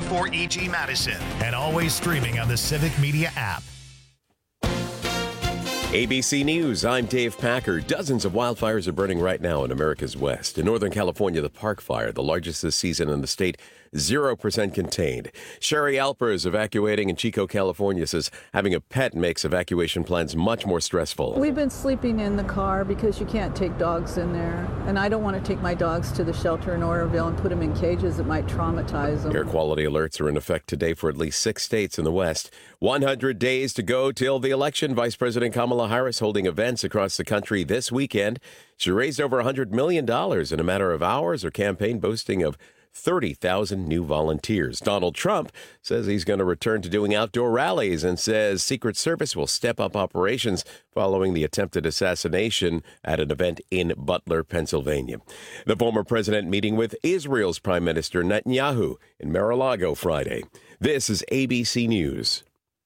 942-224-EG Madison, and always streaming on the Civic Media app. ABC News, I'm Dave Packer. Dozens of wildfires are burning right now in America's West. In Northern California, the Park Fire, the largest this season in the state, 0% contained. Sherry Alper is evacuating in Chico, California, says having a pet makes evacuation plans much more stressful. We've been sleeping in the car because you can't take dogs in there. And I don't want to take my dogs to the shelter in Oroville and put them in cages that might traumatize them. Air quality alerts are in effect today for at least 6 states in the West. 100 days to go till the election. Vice President Kamala Harris holding events across the country this weekend. She raised over $100 million in a matter of hours, her campaign boasting of 30,000 new volunteers. Donald Trump says he's going to return to doing outdoor rallies and says Secret Service will step up operations following the attempted assassination at an event in Butler, Pennsylvania. The former president meeting with Israel's Prime Minister Netanyahu in Mar-a-Lago Friday. This is ABC News.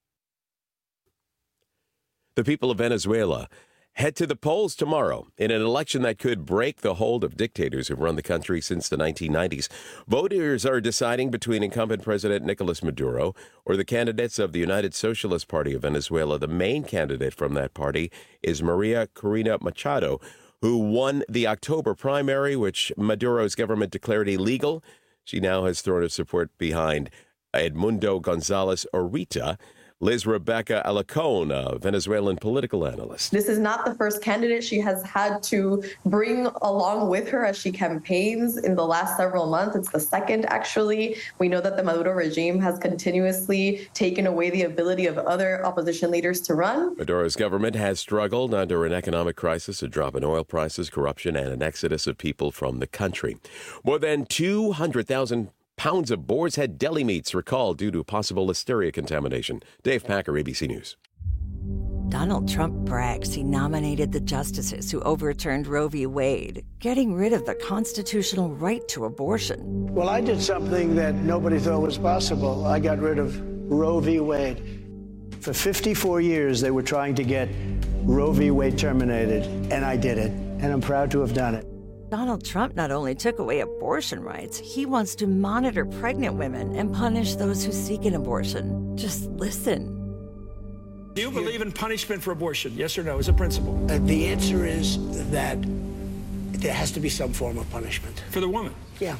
The people of Venezuela head to the polls tomorrow in an election that could break the hold of dictators who've run the country since the 1990s. Voters are deciding between incumbent President Nicolas Maduro or the candidates of the United Socialist Party of Venezuela. The main candidate from that party is Maria Corina Machado, who won the October primary, which Maduro's government declared illegal. She now has thrown her support behind Edmundo Gonzalez Urita. Liz Rebecca Alacon, a Venezuelan political analyst. This is not the first candidate she has had to bring along with her as she campaigns in the last several months. It's the second, actually. We know that the Maduro regime has continuously taken away the ability of other opposition leaders to run. Maduro's government has struggled under an economic crisis, a drop in oil prices, corruption, and an exodus of people from the country. More than 200,000 pounds of boar's head deli meats recalled due to possible listeria contamination. Dave Packer, ABC News. Donald Trump brags he nominated the justices who overturned Roe v. Wade, getting rid of the constitutional right to abortion. Well, I did something that nobody thought was possible. I got rid of Roe v. Wade. For 54 years, they were trying to get Roe v. Wade terminated, and I did it, and I'm proud to have done it. Donald Trump not only took away abortion rights, he wants to monitor pregnant women and punish those who seek an abortion. Just listen. Do you believe in punishment for abortion? Yes or no, as a principle? The answer is that there has to be some form of punishment. For the woman? Yeah.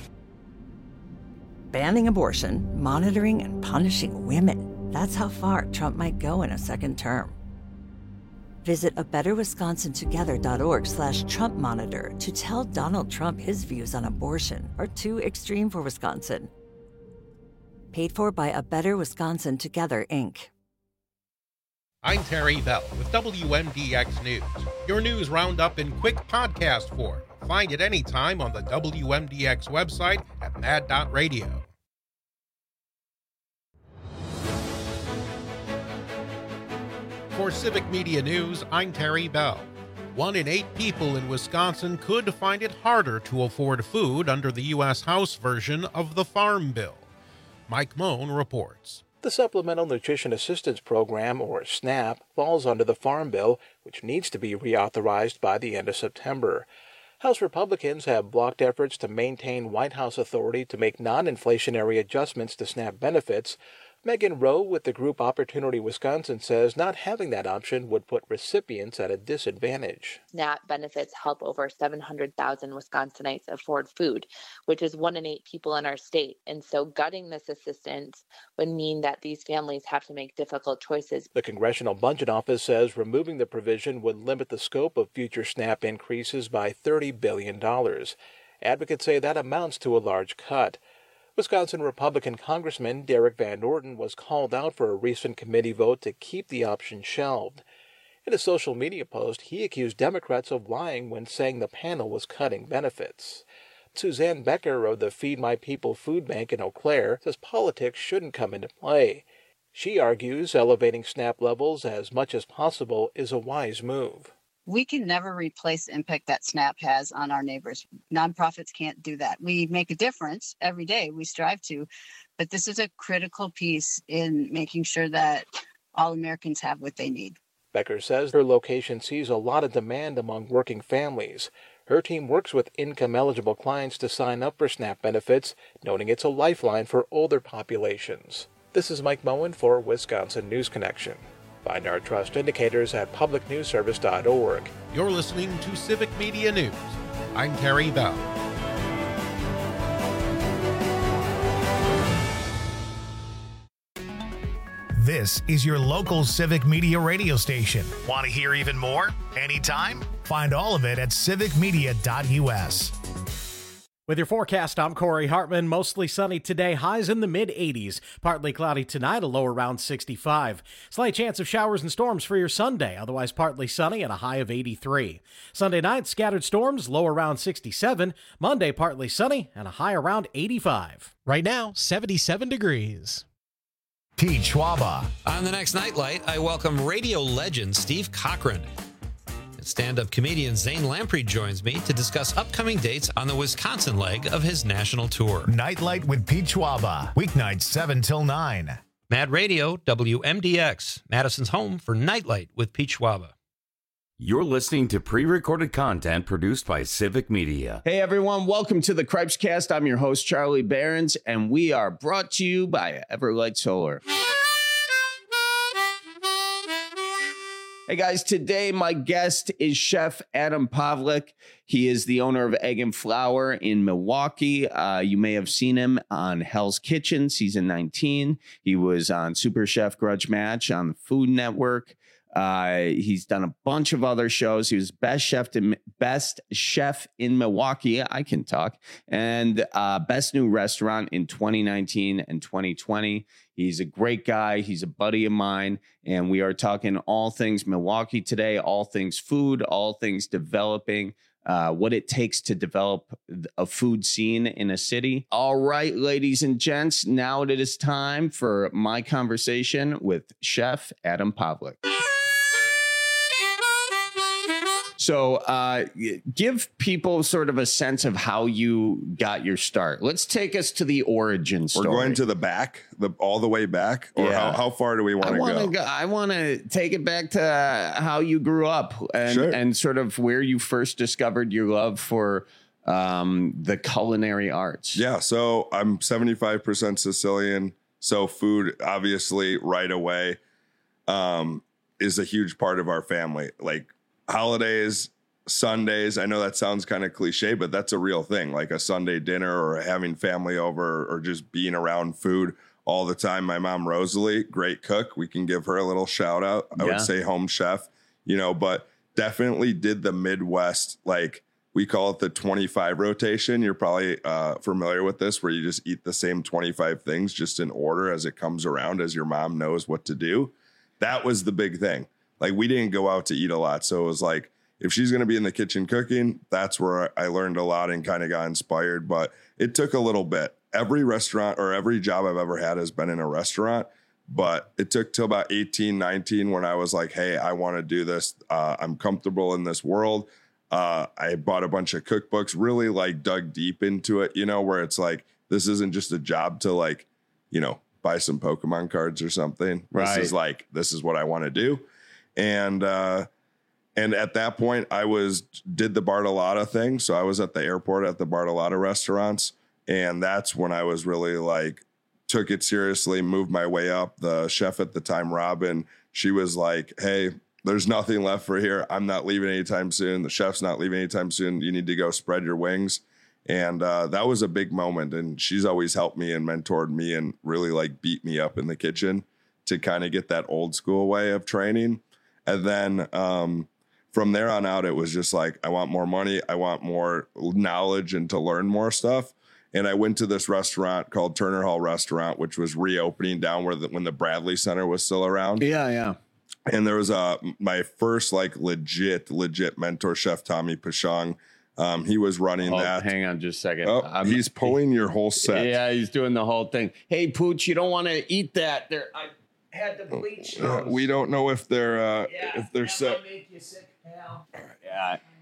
Banning abortion, monitoring and punishing women. That's how far Trump might go in a second term. Visit abetterwisconsintogether.org/Trump Monitor to tell Donald Trump his views on abortion are too extreme for Wisconsin. Paid for by A Better Wisconsin Together, Inc. I'm Terry Bell with WMDX News, your news roundup in quick podcast form. Find it anytime on the WMDX website at mad.radio. For Civic Media News, I'm Terry Bell. 1 in 8 people in Wisconsin could find it harder to afford food under the U.S. House version of the Farm Bill. Mike Moan reports. The Supplemental Nutrition Assistance Program, or SNAP, falls under the Farm Bill, which needs to be reauthorized by the end of September. House Republicans have blocked efforts to maintain White House authority to make non-inflationary adjustments to SNAP benefits. Megan Rowe with the group Opportunity Wisconsin says not having that option would put recipients at a disadvantage. SNAP benefits help over 700,000 Wisconsinites afford food, which is 1 in 8 people in our state. And so gutting this assistance would mean that these families have to make difficult choices. The Congressional Budget Office says removing the provision would limit the scope of future SNAP increases by $30 billion. Advocates say that amounts to a large cut. Wisconsin Republican Congressman Derek Van Orden was called out for a recent committee vote to keep the option shelved. In a social media post, he accused Democrats of lying when saying the panel was cutting benefits. Suzanne Becker of the Feed My People Food Bank in Eau Claire says politics shouldn't come into play. She argues elevating SNAP levels as much as possible is a wise move. We can never replace the impact that SNAP has on our neighbors. Nonprofits can't do that. We make a difference every day. We strive to, but this is a critical piece in making sure that all Americans have what they need. Becker says her location sees a lot of demand among working families. Her team works with income-eligible clients to sign up for SNAP benefits, noting it's a lifeline for older populations. This is Mike Moen for Wisconsin News Connection. Find our trust indicators at publicnewsservice.org. You're listening to Civic Media News. I'm Terry Bell. This is your local Civic Media radio station. Want to hear even more? Anytime? Find all of it at civicmedia.us. With your forecast, I'm Corey Hartman. Mostly sunny today, highs in the mid-80s. Partly cloudy tonight, a low around 65. Slight chance of showers and storms for your Sunday, otherwise partly sunny and a high of 83. Sunday night, scattered storms, low around 67. Monday, partly sunny and a high around 85. Right now, 77 degrees. Pete Schwaba. On the next Nightlight, I welcome radio legend Steve Cochran. And stand-up comedian Zane Lamprey joins me to discuss upcoming dates on the Wisconsin leg of his national tour. Nightlight with Pete Schwaba. Weeknights 7 till 9. Mad Radio, WMDX, Madison's home for Nightlight with Pete Schwaba. You're listening to pre-recorded content produced by Civic Media. Hey everyone, welcome to the Cripescast. I'm your host, Charlie Behrens, and we are brought to you by Everlight Solar. Hey guys, today my guest is Chef Adam Pavlik. He is the owner of Egg and Flour in Milwaukee. You may have seen him on Hell's Kitchen, season 19. He was on Super Chef Grudge Match on the Food Network. He's done a bunch of other shows. He was best chef in Milwaukee. I can talk. And best new restaurant in 2019 and 2020. He's a great guy. He's a buddy of mine. And we are talking all things Milwaukee today, all things food, all things developing, what it takes to develop a food scene in a city. All right, ladies and gents, now it is time for my conversation with Chef Adam Pavlik. So give people sort of a sense of how you got your start. Let's take us to the origin story. We're going to the back, all the way back? Or yeah. How far do we want to go? I want to take it back to how you grew up and sort of where you first discovered your love for the culinary arts. Yeah, so I'm 75% Sicilian. So food, obviously, right away is a huge part of our family. Like, holidays, Sundays, I know that sounds kind of cliche, but that's a real thing. Like a Sunday dinner or having family over or just being around food all the time. My mom, Rosalie, great cook. We can give her a little shout out. I would say home chef, but definitely did the Midwest. Like we call it the 25 rotation. You're probably familiar with this, where you just eat the same 25 things just in order as it comes around, as your mom knows what to do. That was the big thing. Like we didn't go out to eat a lot. So it was like, if she's going to be in the kitchen cooking, that's where I learned a lot and kind of got inspired. But it took a little bit. Every restaurant or every job I've ever had has been in a restaurant. But it took till about 18, 19 when I was like, hey, I want to do this. I'm comfortable in this world. I bought a bunch of cookbooks, really like dug deep into it, where it's like, this isn't just a job to like, buy some Pokemon cards or something. Right. This is what I want to do. And at that point I did the Bartolotta thing. So I was at the airport at the Bartolotta restaurants. And that's when I was really like, took it seriously, moved my way up. The chef at the time, Robin, she was like, hey, there's nothing left for here. I'm not leaving anytime soon. The chef's not leaving anytime soon. You need to go spread your wings. And that was a big moment. And she's always helped me and mentored me and really like beat me up in the kitchen to kind of get that old school way of training. And then from there on out, it was just like, I want more money. I want more knowledge and to learn more stuff. And I went to this restaurant called Turner Hall Restaurant, which was reopening down when the Bradley Center was still around. Yeah. And there was my first like legit mentor, Chef Tommy Pashong. He was running that. Hang on just a second. Oh, he's pulling your whole set. Yeah, he's doing the whole thing. Hey, Pooch, you don't want to eat that. I had to bleach those. We don't know if they're set. Might make you sick, pal. Yeah.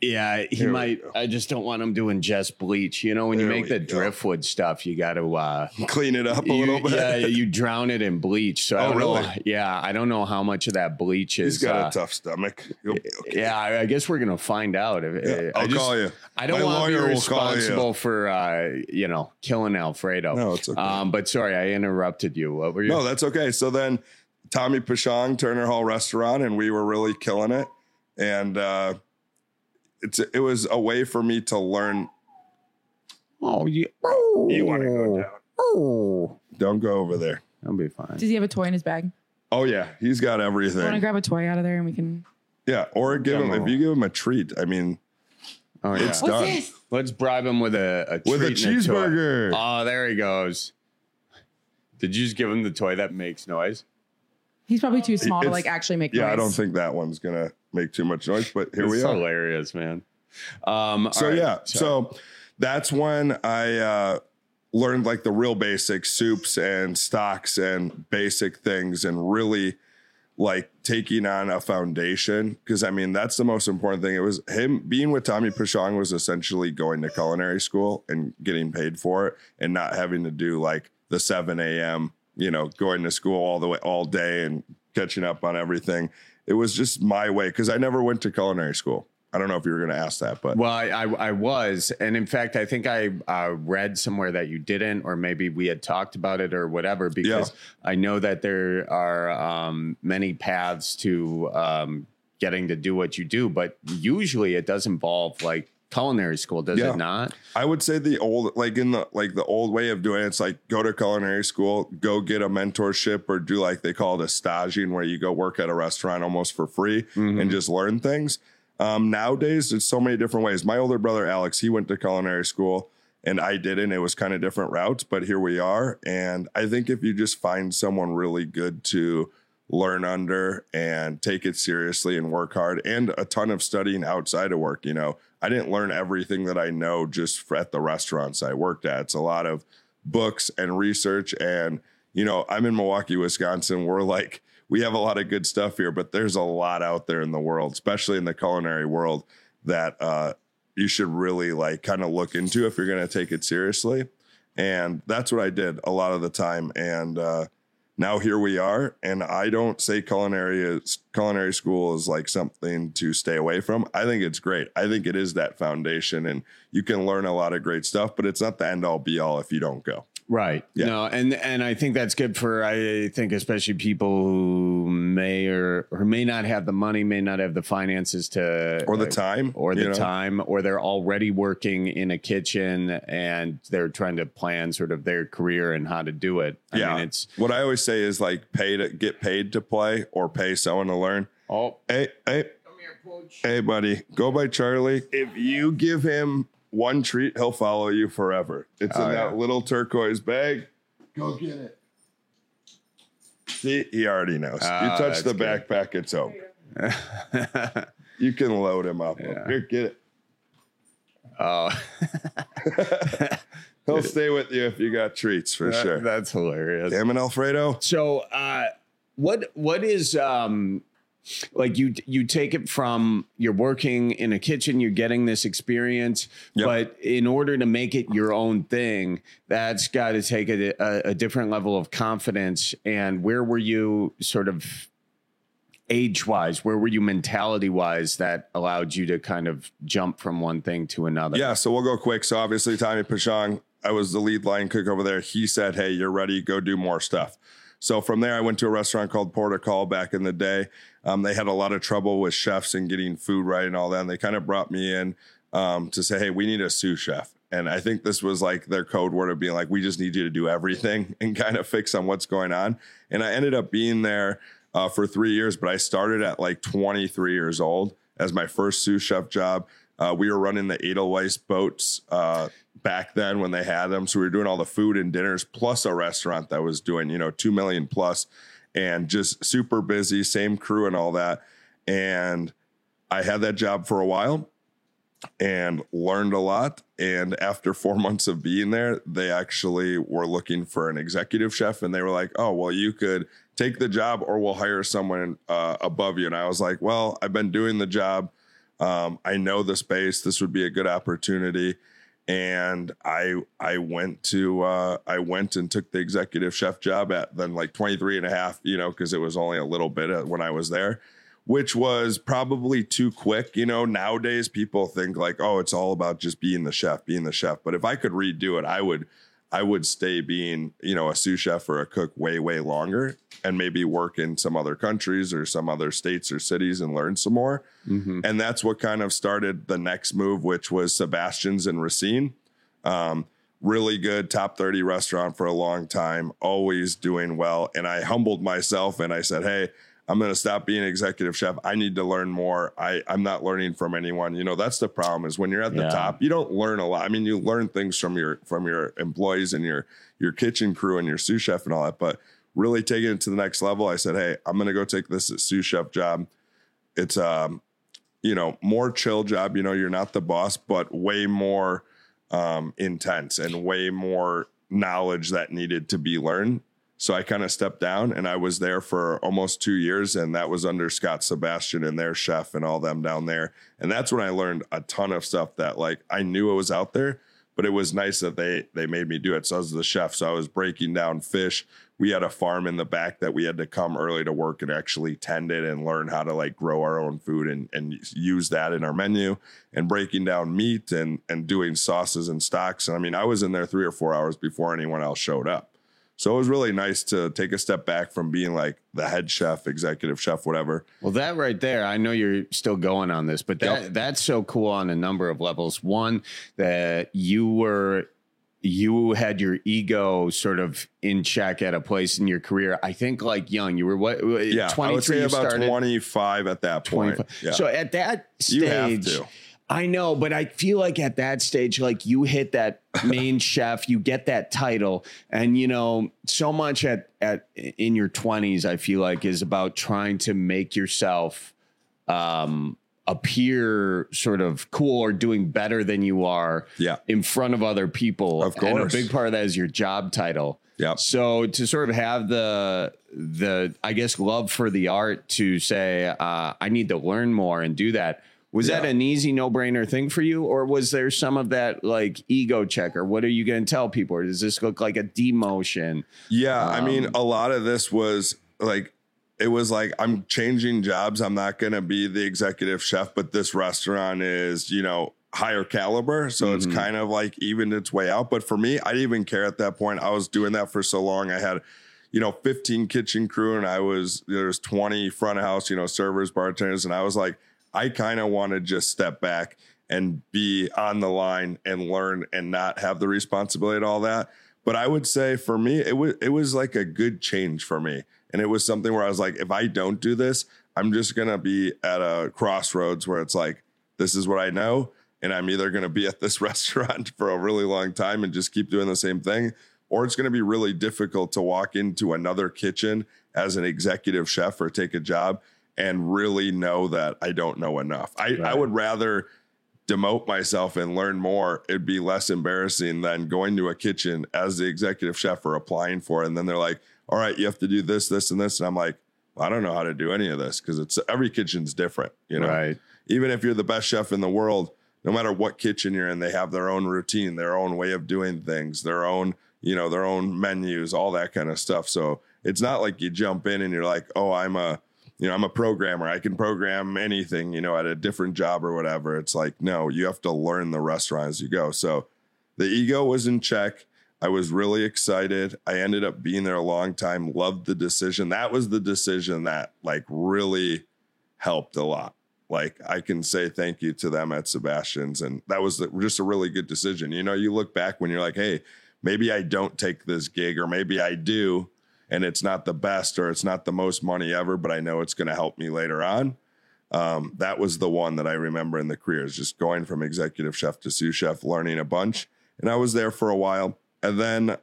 Yeah, he might. I just don't want him doing just bleach. You know, when you make the driftwood stuff, you got to clean it up a little bit. Yeah, you drown it in bleach. So I don't know. Yeah, I don't know how much of that bleach is. He's got a tough stomach. Okay. Yeah, I guess we're gonna find out. I'll call you. I don't want to be responsible for killing Alfredo. No, it's okay. But sorry, I interrupted you. What were you? No, that's okay. So then Tommy Pashang, Turner Hall Restaurant, and we were really killing it. And it was a way for me to learn. Oh, yeah. You want to go down? Oh, don't go over there. I'll be fine. Does he have a toy in his bag? Oh yeah, he's got everything. I want to grab a toy out of there and we can. Yeah, or give him if you give him a treat. I mean, it's What's done. this? Let's bribe him with a treat With a cheeseburger. Oh, there he goes. Did you just give him the toy that makes noise? He's probably too small to actually make noise. Yeah, I don't think that one's gonna make too much noise. But here we are. Hilarious, man. So that's when I learned like the real basic soups and stocks and basic things, and really like taking on a foundation, because I mean that's the most important thing. It was him being with Tommy Pashang was essentially going to culinary school and getting paid for it, and not having to do like the 7 a.m. Going to school all day and catching up on everything. It was just my way, because I never went to culinary school. I don't know if you were going to ask that, but well, I was, and in fact, I think I read somewhere that you didn't, or maybe we had talked about it or whatever. Because I know that there are many paths to getting to do what you do, but usually it does involve like culinary school, does it not? I would say the old, the old way of doing it, it's like go to culinary school, go get a mentorship, or do like they call it a staging, where you go work at a restaurant almost for free and just learn things. Nowadays, there's so many different ways. My older brother, Alex, he went to culinary school and I didn't. It was kind of different routes, but here we are. And I think if you just find someone really good to learn under and take it seriously and work hard, and a ton of studying outside of work, I didn't learn everything that I know just at the restaurants I worked at. It's a lot of books and research. And, I'm in Milwaukee, Wisconsin. We have a lot of good stuff here, but there's a lot out there in the world, especially in the culinary world, that you should really kind of look into if you're going to take it seriously. And that's what I did a lot of the time. And now here we are. And I don't say culinary school is like something to stay away from. I think it's great. I think it is that foundation, and you can learn a lot of great stuff, but it's not the end all be all if you don't go. Right. Yeah. No, and I think that's good for, I think, especially people who may or may not have the money, may not have the finances to, or the time, or they're already working in a kitchen and they're trying to plan sort of their career and how to do it. I mean, it's what I always say is like get paid to play, or pay someone to learn. Oh, hey, come here, Pooch. Hey, buddy, go by Charlie. If you give him one treat, he'll follow you forever. It's in that little turquoise bag. Go get it. See, he already knows. You touch the backpack, it's open. You can load him up. Yeah. Here, get it. Oh. He'll stay with you if you got treats, for sure. That's hilarious. Damn it, Alfredo. So what is like you take it from, you're working in a kitchen, you're getting this experience, but in order to make it your own thing, that's got to take a different level of confidence. And where were you sort of age-wise? Where were you mentality-wise that allowed you to kind of jump from one thing to another? Yeah, so we'll go quick. So obviously Tommy Pashang, I was the lead line cook over there. He said, hey, you're ready, go do more stuff. So from there, I went to a restaurant called Port of Call back in the day. They had a lot of trouble with chefs and getting food right and all that. And they kind of brought me in to say, hey, we need a sous chef. And I think this was like their code word of being like, we just need you to do everything and kind of fix on what's going on. And I ended up being there for 3 years, but I started at like 23 years old as my first sous chef job. We were running the Edelweiss boats back then when they had them. So we were doing all the food and dinners, plus a restaurant that was doing, $2 million plus, and just super busy, same crew and all that. And I had that job for a while and learned a lot. And after 4 months of being there, they actually were looking for an executive chef. And they were like, oh, well, you could take the job or we'll hire someone above you. And I was like, well, I've been doing the job I know the space. This would be a good opportunity. And I went and took the executive chef job at then like 23 and a half, because it was only a little bit when I was there, which was probably too quick. Nowadays people think like, oh, it's all about just being the chef. But if I could redo it, I would stay being, a sous chef or a cook way, way longer and maybe work in some other countries or some other states or cities and learn some more. Mm-hmm. And that's what kind of started the next move, which was Sebastian's in Racine. Really good, top 30 restaurant for a long time, always doing well. And I humbled myself and I said, hey, I'm going to stop being executive chef. I need to learn more. I'm not learning from anyone. That's the problem is when you're at the top, you don't learn a lot. I mean, you learn things from your employees and your kitchen crew and your sous chef and all that, but really taking it to the next level, I said, hey, I'm going to go take this sous chef job. It's more chill job. You're not the boss, but way more intense and way more knowledge that needed to be learned. So I kind of stepped down and I was there for almost 2 years, and that was under Scott Sebastian and their chef and all them down there. And that's when I learned a ton of stuff that like I knew it was out there, but it was nice that they made me do it. So I was the chef. So I was breaking down fish. We had a farm in the back that we had to come early to work and actually tend it and learn how to like grow our own food and use that in our menu, and breaking down meat and doing sauces and stocks. And I mean, I was in there 3 or 4 hours before anyone else showed up. So it was really nice to take a step back from being like the head chef, executive chef, whatever. Well, that right there, I know you're still going on this, but that's so cool on a number of levels. One, that you had your ego sort of in check at a place in your career. I think like young, you were what? 23, I would say about 25 at that point. Yeah. So at that stage, you have to. I know, but I feel like at that stage, like you hit that main chef, you get that title, and so much in your 20s, I feel like is about trying to make yourself appear sort of cool or doing better than you are in front of other people. Of course. And a big part of that is your job title. Yeah. So to sort of have the I guess love for the art to say I need to learn more and do that. Was that an easy no-brainer thing for you, or was there some of that like ego check, or what are you going to tell people, or does this look like a demotion? Yeah, I mean, a lot of this was like, it was like, I'm changing jobs. I'm not going to be the executive chef, but this restaurant is, higher caliber. So it's kind of like evened its way out. But for me, I didn't even care at that point. I was doing that for so long. I had 15 kitchen crew, and there's 20 front of house, servers, bartenders. And I was like, I kind of want to just step back and be on the line and learn and not have the responsibility and all that. But I would say for me, it was like a good change for me. And it was something where I was like, if I don't do this, I'm just going to be at a crossroads where it's like, this is what I know. And I'm either going to be at this restaurant for a really long time and just keep doing the same thing, or it's going to be really difficult to walk into another kitchen as an executive chef or take a job and really know that I don't know enough. I would rather demote myself and learn more. It'd be less embarrassing than going to a kitchen as the executive chef or applying for it. And then they're like, all right, you have to do this, this, and this. And I'm like, well, I don't know how to do any of this, because every kitchen's different, Right. Even if you're the best chef in the world, no matter what kitchen you're in, they have their own routine, their own way of doing things, their own, their own menus, all that kind of stuff. So it's not like you jump in and you're like, oh, I'm a programmer. I can program anything, at a different job or whatever. It's like, no, you have to learn the restaurant as you go. So the ego was in check. I was really excited. I ended up being there a long time, loved the decision. That was the decision that like really helped a lot. Like I can say thank you to them at Sebastian's. And that was just a really good decision. You look back when you're like, hey, maybe I don't take this gig, or maybe I do, and it's not the best, or it's not the most money ever, but I know it's going to help me later on. That was the one that I remember in the career, is just going from executive chef to sous chef, learning a bunch. And I was there for a while. And then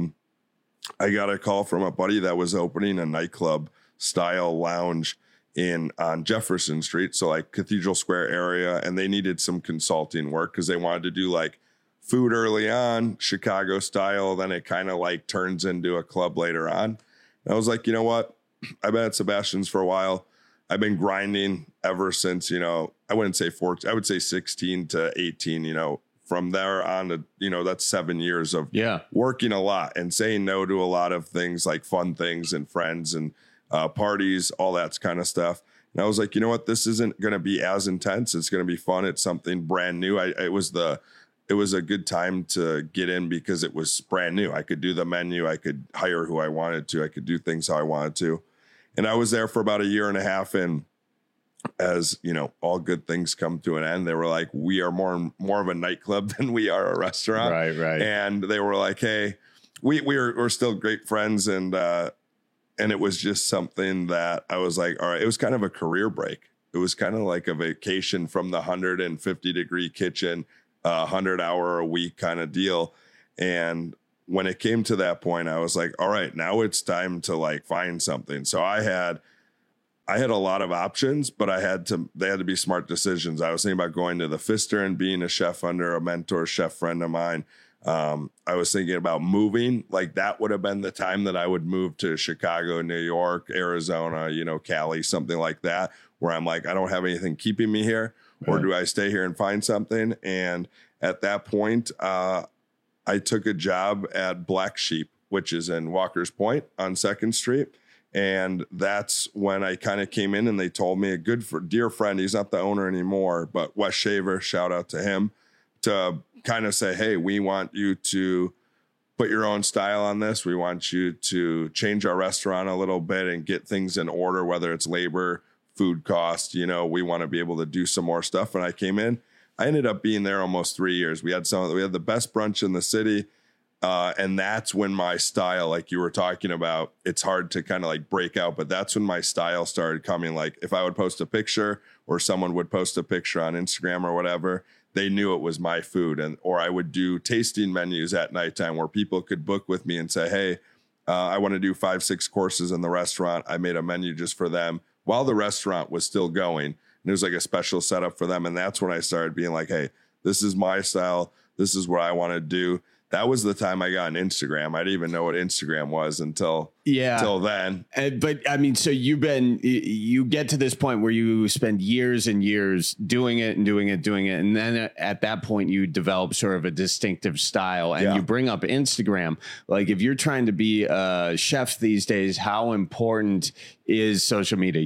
I got a call from a buddy that was opening a nightclub style lounge on Jefferson Street. So like Cathedral Square area. And they needed some consulting work because they wanted to do like food early on, Chicago style. Then it kind of like turns into a club later on. And I was like, you know what? I've been at Sebastian's for a while. I've been grinding ever since, I wouldn't say 14, I would say 16 to 18, from there on to, that's 7 years of working a lot and saying no to a lot of things like fun things and friends and parties, all that kind of stuff. And I was like, you know what, this isn't going to be as intense. It's going to be fun. It's something brand new. It was a good time to get in because it was brand new. I could do the menu. I could hire who I wanted to. I could do things how I wanted to. And I was there for about a year and a half. And as all good things come to an end, they were like, we are more of a nightclub than we are a restaurant. Right. And they were like, hey, we're still great friends. And it was just something that I was like, all right, it was kind of a career break. It was kind of like a vacation from the 150-degree kitchen, 100-hour a week kind of deal. And when it came to that point, I was like, all right, now it's time to like find something. So I had a lot of options, but they had to be smart decisions. I was thinking about going to the Pfister and being a chef under a mentor chef friend of mine. I was thinking about moving. Like that would have been the time that I would move to Chicago, New York, Arizona, Cali, something like that, where I'm like, I don't have anything keeping me here. Right. Or do I stay here and find something? And at that point, I took a job at Black Sheep, which is in Walker's Point on 2nd Street. And that's when I kind of came in and they told me dear friend, he's not the owner anymore, but Wes Shaver, shout out to him, to kind of say, hey, we want you to put your own style on this. We want you to change our restaurant a little bit and get things in order, whether it's labor, food cost, we want to be able to do some more stuff. And I came in, I ended up being there almost 3 years. We had the best brunch in the city. And that's when my style, like you were talking about, it's hard to kind of like break out, but that's when my style started coming. Like if I would post a picture or someone would post a picture on Instagram or whatever, they knew it was my food. Or I would do tasting menus at nighttime where people could book with me and say, hey, I want to do 5-6 courses in the restaurant. I made a menu just for them while the restaurant was still going. And it was like a special setup for them. And that's when I started being like, hey, this is my style. This is what I want to do. That was the time I got on Instagram. I didn't even know what Instagram was until then. But I mean, so you get to this point where you spend years and years doing it. And then at that point you develop sort of a distinctive style and you bring up Instagram. Like if you're trying to be a chef these days, how important is social media?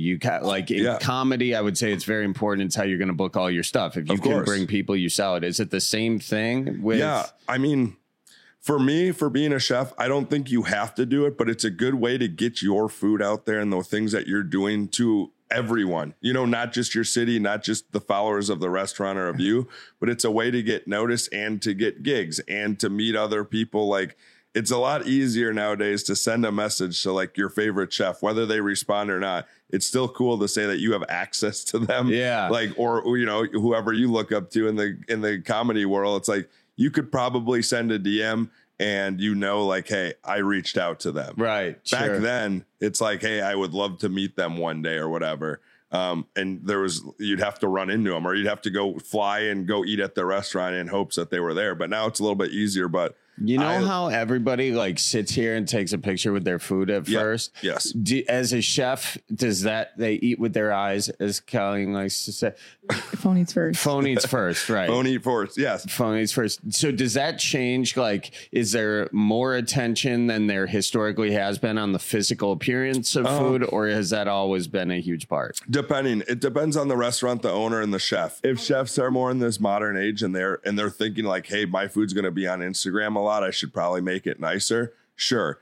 In comedy, I would say it's very important. It's how you're going to book all your stuff. If you can bring people, you sell it. Is it the same thing with? Yeah. I mean, for me, for being a chef, I don't think you have to do it, but it's a good way to get your food out there and the things that you're doing to everyone, not just your city, not just the followers of the restaurant or of you, but it's a way to get noticed and to get gigs and to meet other people. Like it's a lot easier nowadays to send a message to like your favorite chef, whether they respond or not. It's still cool to say that you have access to them. Yeah. Like, or, whoever you look up to in the comedy world, it's like, you could probably send a DM and like, hey, I reached out to them. Right. Back then, it's like, hey, I would love to meet them one day or whatever. And you'd have to run into them or you'd have to go fly and go eat at the restaurant in hopes that they were there. But now it's a little bit easier. But how everybody like sits here and takes a picture with their food at first? Yes. As a chef, they eat with their eyes, as Colleen likes to say? Phone eats first. Phone eats first, right. Phone eat first, yes. Phone eats first. So does that change? Like, is there more attention than there historically has been on the physical appearance of food, or has that always been a huge part? It depends on the restaurant, the owner, and the chef. If chefs are more in this modern age and they're thinking like, hey, my food's going to be on Instagram a lot, I should probably make it nicer. Sure.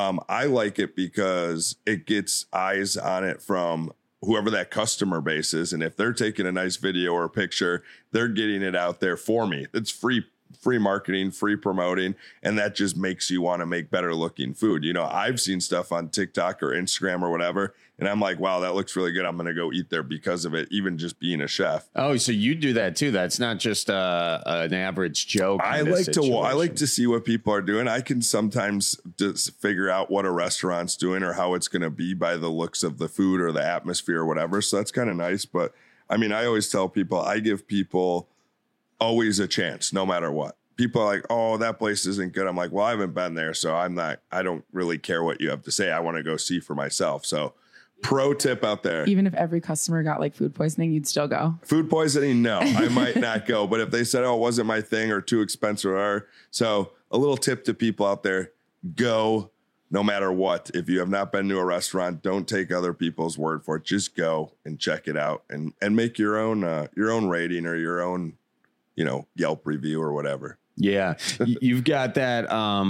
I like it because it gets eyes on it from whoever that customer base is. And if they're taking a nice video or a picture, they're getting it out there for me. It's free marketing, free promoting. And that just makes you want to make better looking food. I've seen stuff on TikTok or Instagram or whatever, and I'm like, wow, that looks really good. I'm going to go eat there because of it, even just being a chef. Oh, so you do that too. That's not just an average joke. I like to see what people are doing. I can sometimes just figure out what a restaurant's doing or how it's going to be by the looks of the food or the atmosphere or whatever. So that's kind of nice. But I mean, I always tell people, I give people always a chance, no matter what. People are like, oh, that place isn't good. I'm like, well, I haven't been there, so I don't really care what you have to say. I want to go see for myself. So Pro tip out there. Even if every customer got like food poisoning, you'd still go. Food poisoning, no, I might not go. But if they said, oh, it wasn't my thing or too expensive, so a little tip to people out there, go no matter what. If you have not been to a restaurant, don't take other people's word for it. Just go and check it out and make your own rating or your own, Yelp review or whatever. Yeah. You've got that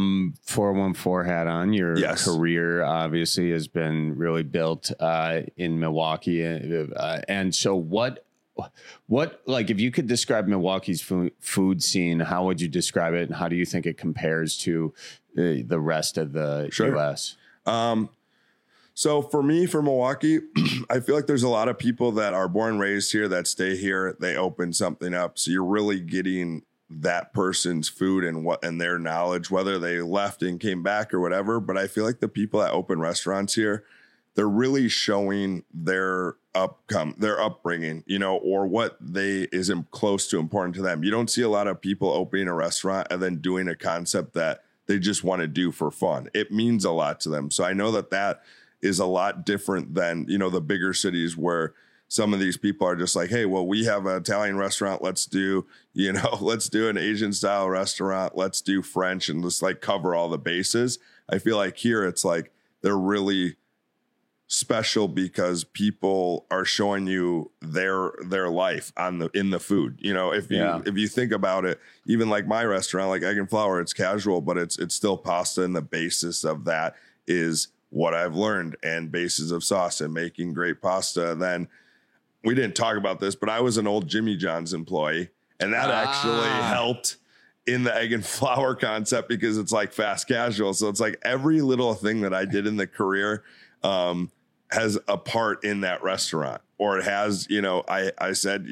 414 hat on. Your career obviously has been really built in Milwaukee. And so what, like, if you could describe Milwaukee's food scene, how would you describe it? And how do you think it compares to the rest of the U.S.? So for me, for Milwaukee, I feel like there's a lot of people that are born and raised here that stay here. They open something up. So you're really getting that person's food and their knowledge, whether they left and came back or whatever. But I feel like the people that open restaurants here, they're really showing their upbringing, or what is close to important to them. You don't see a lot of people opening a restaurant and then doing a concept that they just want to do for fun. It means a lot to them. So I know that is a lot different than, the bigger cities where some of these people are just like, hey, well, we have an Italian restaurant. Let's do an Asian style restaurant. Let's do French and just like cover all the bases. I feel like here it's like they're really special because people are showing you their life in the food. If you think about it, even like my restaurant, like Egg and Flour, it's casual, but it's still pasta, and the basis of that is what I've learned, and basis of sauce and making great pasta. Then we didn't talk about this, but I was an old Jimmy John's employee, and that actually helped in the Egg and Flour concept because it's like fast casual. So it's like every little thing that I did in the career has a part in that restaurant, or it has, I said,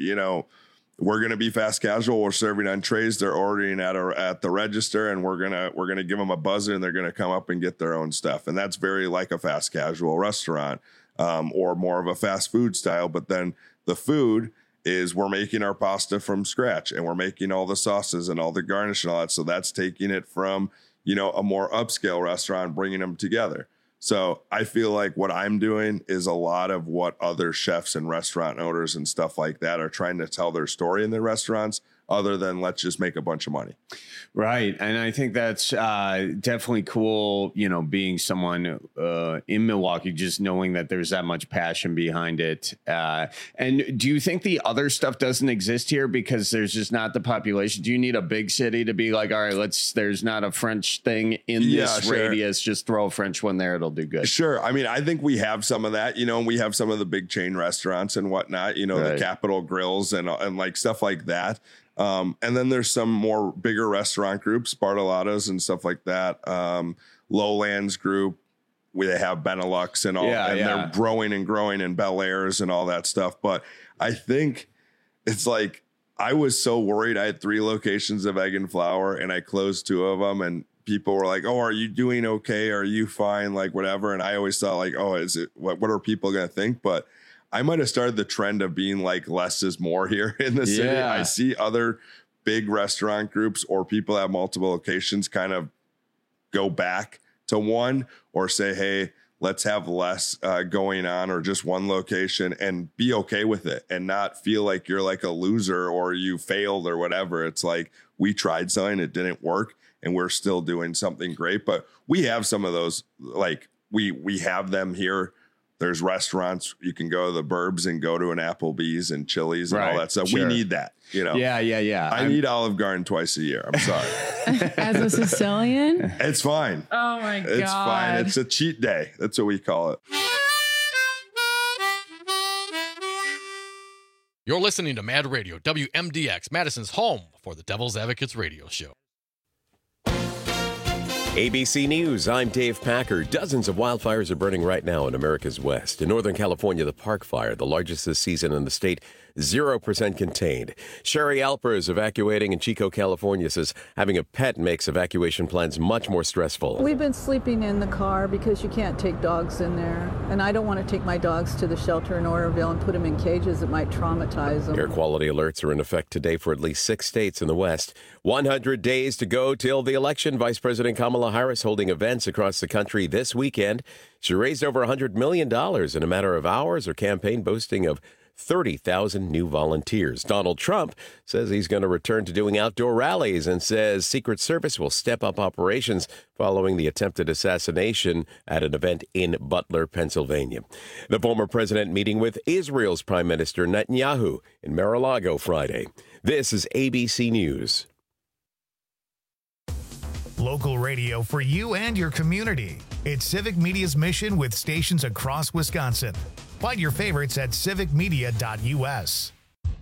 we're going to be fast casual. We're serving on trays. They're ordering at the register, and we're going to give them a buzzer, and they're going to come up and get their own stuff. And that's very like a fast casual restaurant, or more of a fast food style. But then the food is we're making our pasta from scratch, and we're making all the sauces and all the garnish and all that. So that's taking it from, a more upscale restaurant, bringing them together. So I feel like what I'm doing is a lot of what other chefs and restaurant owners and stuff like that are trying to tell their story in their restaurants, other than let's just make a bunch of money. Right. And I think that's definitely cool, being someone in Milwaukee, just knowing that there's that much passion behind it. And do you think the other stuff doesn't exist here because there's just not the population? Do you need a big city to be like, all right, there's not a French thing in this radius, just throw a French one there, it'll do good? Sure. I mean, I think we have some of that, and we have some of the big chain restaurants and whatnot, the Capitol Grills and like stuff like that. And then there's some more bigger restaurant groups, Bartolotta's and stuff like that. Lowlands Group, where they have Benelux and all, they're growing and Bel Airs and all that stuff. But I think it's like, I was so worried. I had 3 locations of Egg and Flour, and I closed 2 of them, and people were like, oh, are you doing okay? Are you fine? Like whatever. And I always thought like, oh, is it, what are people going to think? But I might have started the trend of being like less is more here in the city. I see other big restaurant groups or people that have multiple locations kind of go back to one, or say, hey, let's have less going on, or just one location, and be okay with it and not feel like you're like a loser or you failed or whatever. It's like, we tried something, it didn't work, and we're still doing something great. But we have some of those, like we have them here. There's restaurants you can go to the Burbs and go to an Applebee's and Chili's and all that stuff. Sure. We need that, Yeah. I need Olive Garden twice a year. I'm sorry. As a Sicilian? It's fine. Oh my God. It's fine. It's a cheat day. That's what we call it. You're listening to Mad Radio, WMDX, Madison's home for the Devil's Advocates radio show. ABC News, I'm Dave Packer. Dozens of wildfires are burning right now in America's West. In Northern California, the Park Fire, the largest this season in the state, 0% contained. Sherry Alper is evacuating in Chico, California, says having a pet makes evacuation plans much more stressful. We've been sleeping in the car because you can't take dogs in there. And I don't want to take my dogs to the shelter in Oroville and put them in cages that might traumatize them. Air quality alerts are in effect today for at least 6 states in the West. 100 days to go till the election. Vice President Kamala Harris holding events across the country this weekend. She raised over $100 million in a matter of hours, her campaign boasting of 30,000 new volunteers. Donald Trump says he's going to return to doing outdoor rallies and says Secret Service will step up operations following the attempted assassination at an event in Butler, Pennsylvania. The former president meeting with Israel's Prime Minister Netanyahu in Mar-a-Lago Friday. This is ABC News. Local radio for you and your community. It's Civic Media's mission with stations across Wisconsin. Find your favorites at civicmedia.us.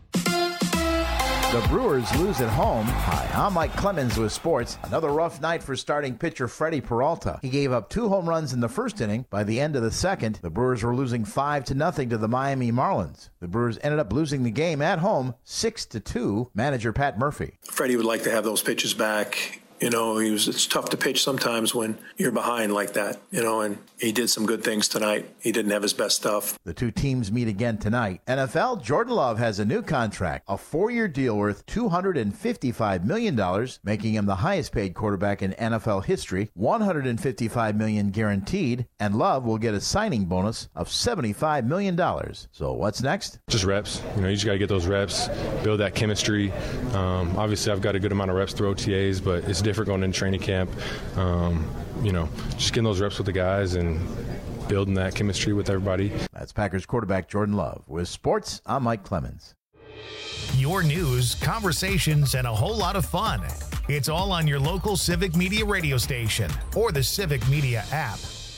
The Brewers lose at home. Hi, I'm Mike Clemens with sports. Another rough night for starting pitcher Freddie Peralta. He gave up 2 home runs in the first inning. By the end of the second, the Brewers were losing 5-0 to the Miami Marlins. The Brewers ended up losing the game at home 6-2. Manager Pat Murphy. Freddie would like to have those pitches back. You know, it's tough to pitch sometimes when you're behind like that, you know, and he did some good things tonight. He didn't have his best stuff. The two teams meet again tonight. NFL, Jordan Love has a new contract, a 4-year deal worth $255 million, making him the highest paid quarterback in NFL history, $155 million guaranteed, and Love will get a signing bonus of $75 million. So what's next? Just reps. You know, you just got to get those reps, build that chemistry. Obviously, I've got a good amount of reps through OTAs, but it's different going into training camp. You know, just getting those reps with the guys and building that chemistry with everybody. That's Packers quarterback Jordan Love. With sports, I'm Mike Clemens. Your news, conversations, and a whole lot of fun. It's all on your local Civic Media radio station or the Civic Media app.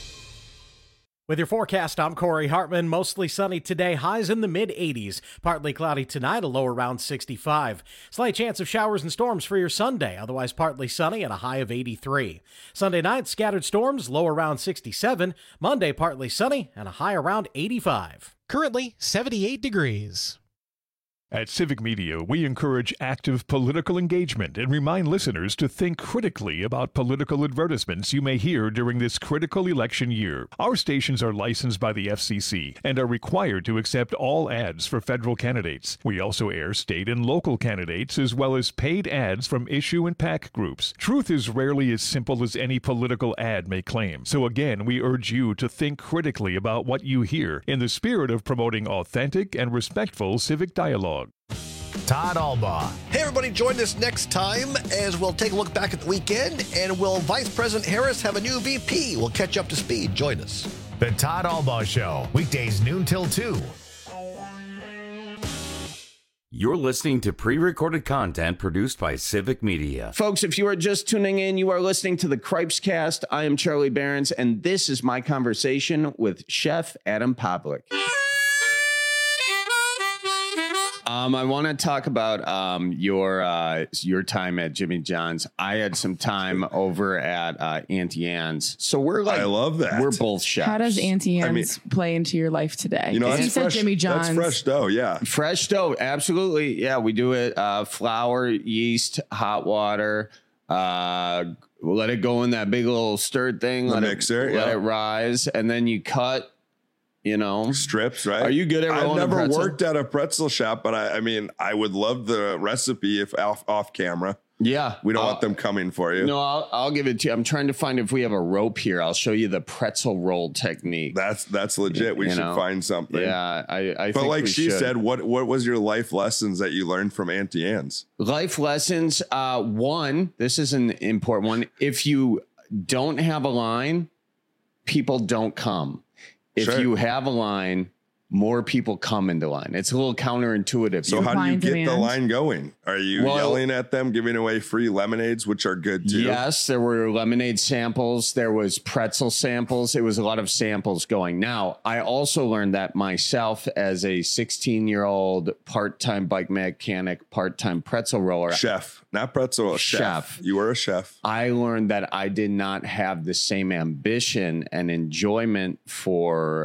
With your forecast, I'm Corey Hartman. Mostly sunny today, highs in the mid-80s. Partly cloudy tonight, a low around 65. Slight chance of showers and storms for your Sunday, otherwise partly sunny and a high of 83. Sunday night, scattered storms, low around 67. Monday, partly sunny and a high around 85. Currently, 78 degrees. At Civic Media, we encourage active political engagement and remind listeners to think critically about political advertisements you may hear during this critical election year. Our stations are licensed by the FCC and are required to accept all ads for federal candidates. We also air state and local candidates as well as paid ads from issue and PAC groups. Truth is rarely as simple as any political ad may claim. So again, we urge you to think critically about what you hear in the spirit of promoting authentic and respectful civic dialogue. Todd Albaugh. Hey, everybody, join us next time as we'll take a look back at the weekend. And will Vice President Harris have a new VP? We'll catch you up to speed. Join us. The Todd Albaugh Show, weekdays noon till 2. You're listening to pre-recorded content produced by Civic Media. Folks, if you are just tuning in, you are listening to the Cripes Cast. I am Charlie Behrens, and this is my conversation with Chef Adam Pavlik. I want to talk about your time at Jimmy John's. I had some time over at Auntie Anne's. So we're like, I love that. We're both chefs. How does Auntie Anne's play into your life today? You know, you said fresh, Jimmy John's. That's fresh dough, yeah. Fresh dough, absolutely. Yeah, we do it flour, yeast, hot water. Let it go in that big little stirred thing. Let it rise, and then you cut. You know, strips, right? Are you good at rolling I've never a pretzel? worked at a pretzel shop, but I mean, I would love the recipe if off camera. Yeah. We don't want them coming for you. No, I'll give it to you. I'm trying to find if we have a rope here. I'll show you the pretzel roll technique. That's legit. We should find something. Yeah, I but think like we she should. said, what was your life lessons that you learned from Auntie Anne's? Life lessons. One, this is an important one. If you don't have a line, people don't come. If you have a line, more people come into line. It's a little counterintuitive. So how do you get the line going? Are you yelling at them, giving away free lemonades, which are good too? Yes, there were lemonade samples. There was pretzel samples. It was a lot of samples going. Now, I also learned that myself as a 16-year-old part-time bike mechanic, part-time pretzel roller. Chef, not pretzel, chef. You were a chef. I learned that I did not have the same ambition and enjoyment for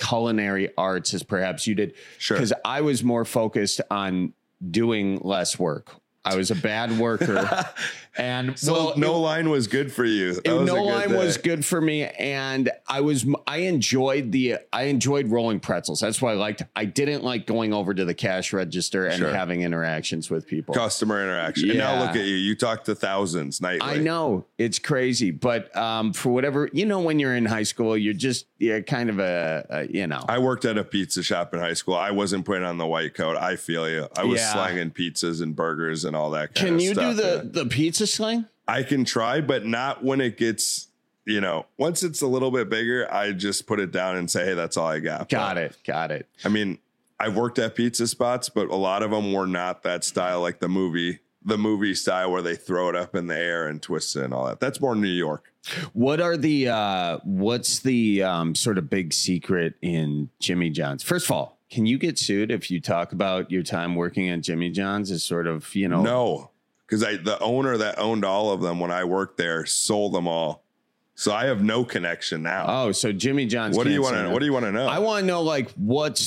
culinary arts as perhaps you did. Sure. Because I was more focused on doing less work. I was a bad worker. And so No Line was good for you. No Line was good for me. And I enjoyed rolling pretzels. That's what I liked. I didn't like going over to the cash register and having interactions with people. Customer interaction. And now look at you. You talk to thousands nightly. I know. It's crazy. But for whatever, when you're in high school, you're kind of I worked at a pizza shop in high school. I wasn't putting on the white coat. I feel you. I was slanging pizzas and burgers and all that kind of stuff. Can you do the pizza sling? I can try, but not when it gets, once it's a little bit bigger, I just put it down and say, hey, that's all I got. Got it. I mean, I've worked at pizza spots, but a lot of them were not that style, like the movie style where they throw it up in the air and twist it and all that. That's more New York. What are what's the sort of big secret in Jimmy John's? First of all, can you get sued if you talk about your time working at Jimmy John's as sort of, No, because the owner that owned all of them when I worked there sold them all. So I have no connection now. Oh, so Jimmy John's. What do you want to know? I want to know, like, is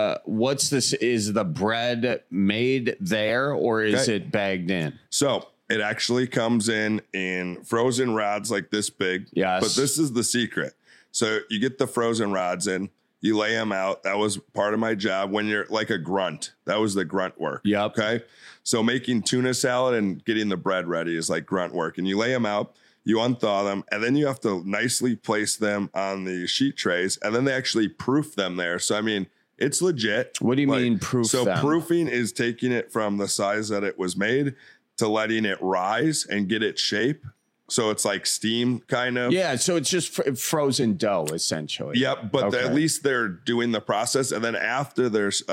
the bread made there or is it bagged in? So it actually comes in frozen rods like this big. Yes. But this is the secret. So you get the frozen rods in, you lay them out. That was part of my job when you're like a grunt. That was the grunt work. Yep. Okay. So making tuna salad and getting the bread ready is like grunt work. And you lay them out, you unthaw them, and then you have to nicely place them on the sheet trays. And then they actually proof them there. So, I mean, it's legit. What do you mean proof them? So proofing is taking it from the size that it was made to letting it rise and get its shape. So it's like steam kind of. Yeah, so it's just frozen dough essentially. Yep, but at least they're doing the process, and then after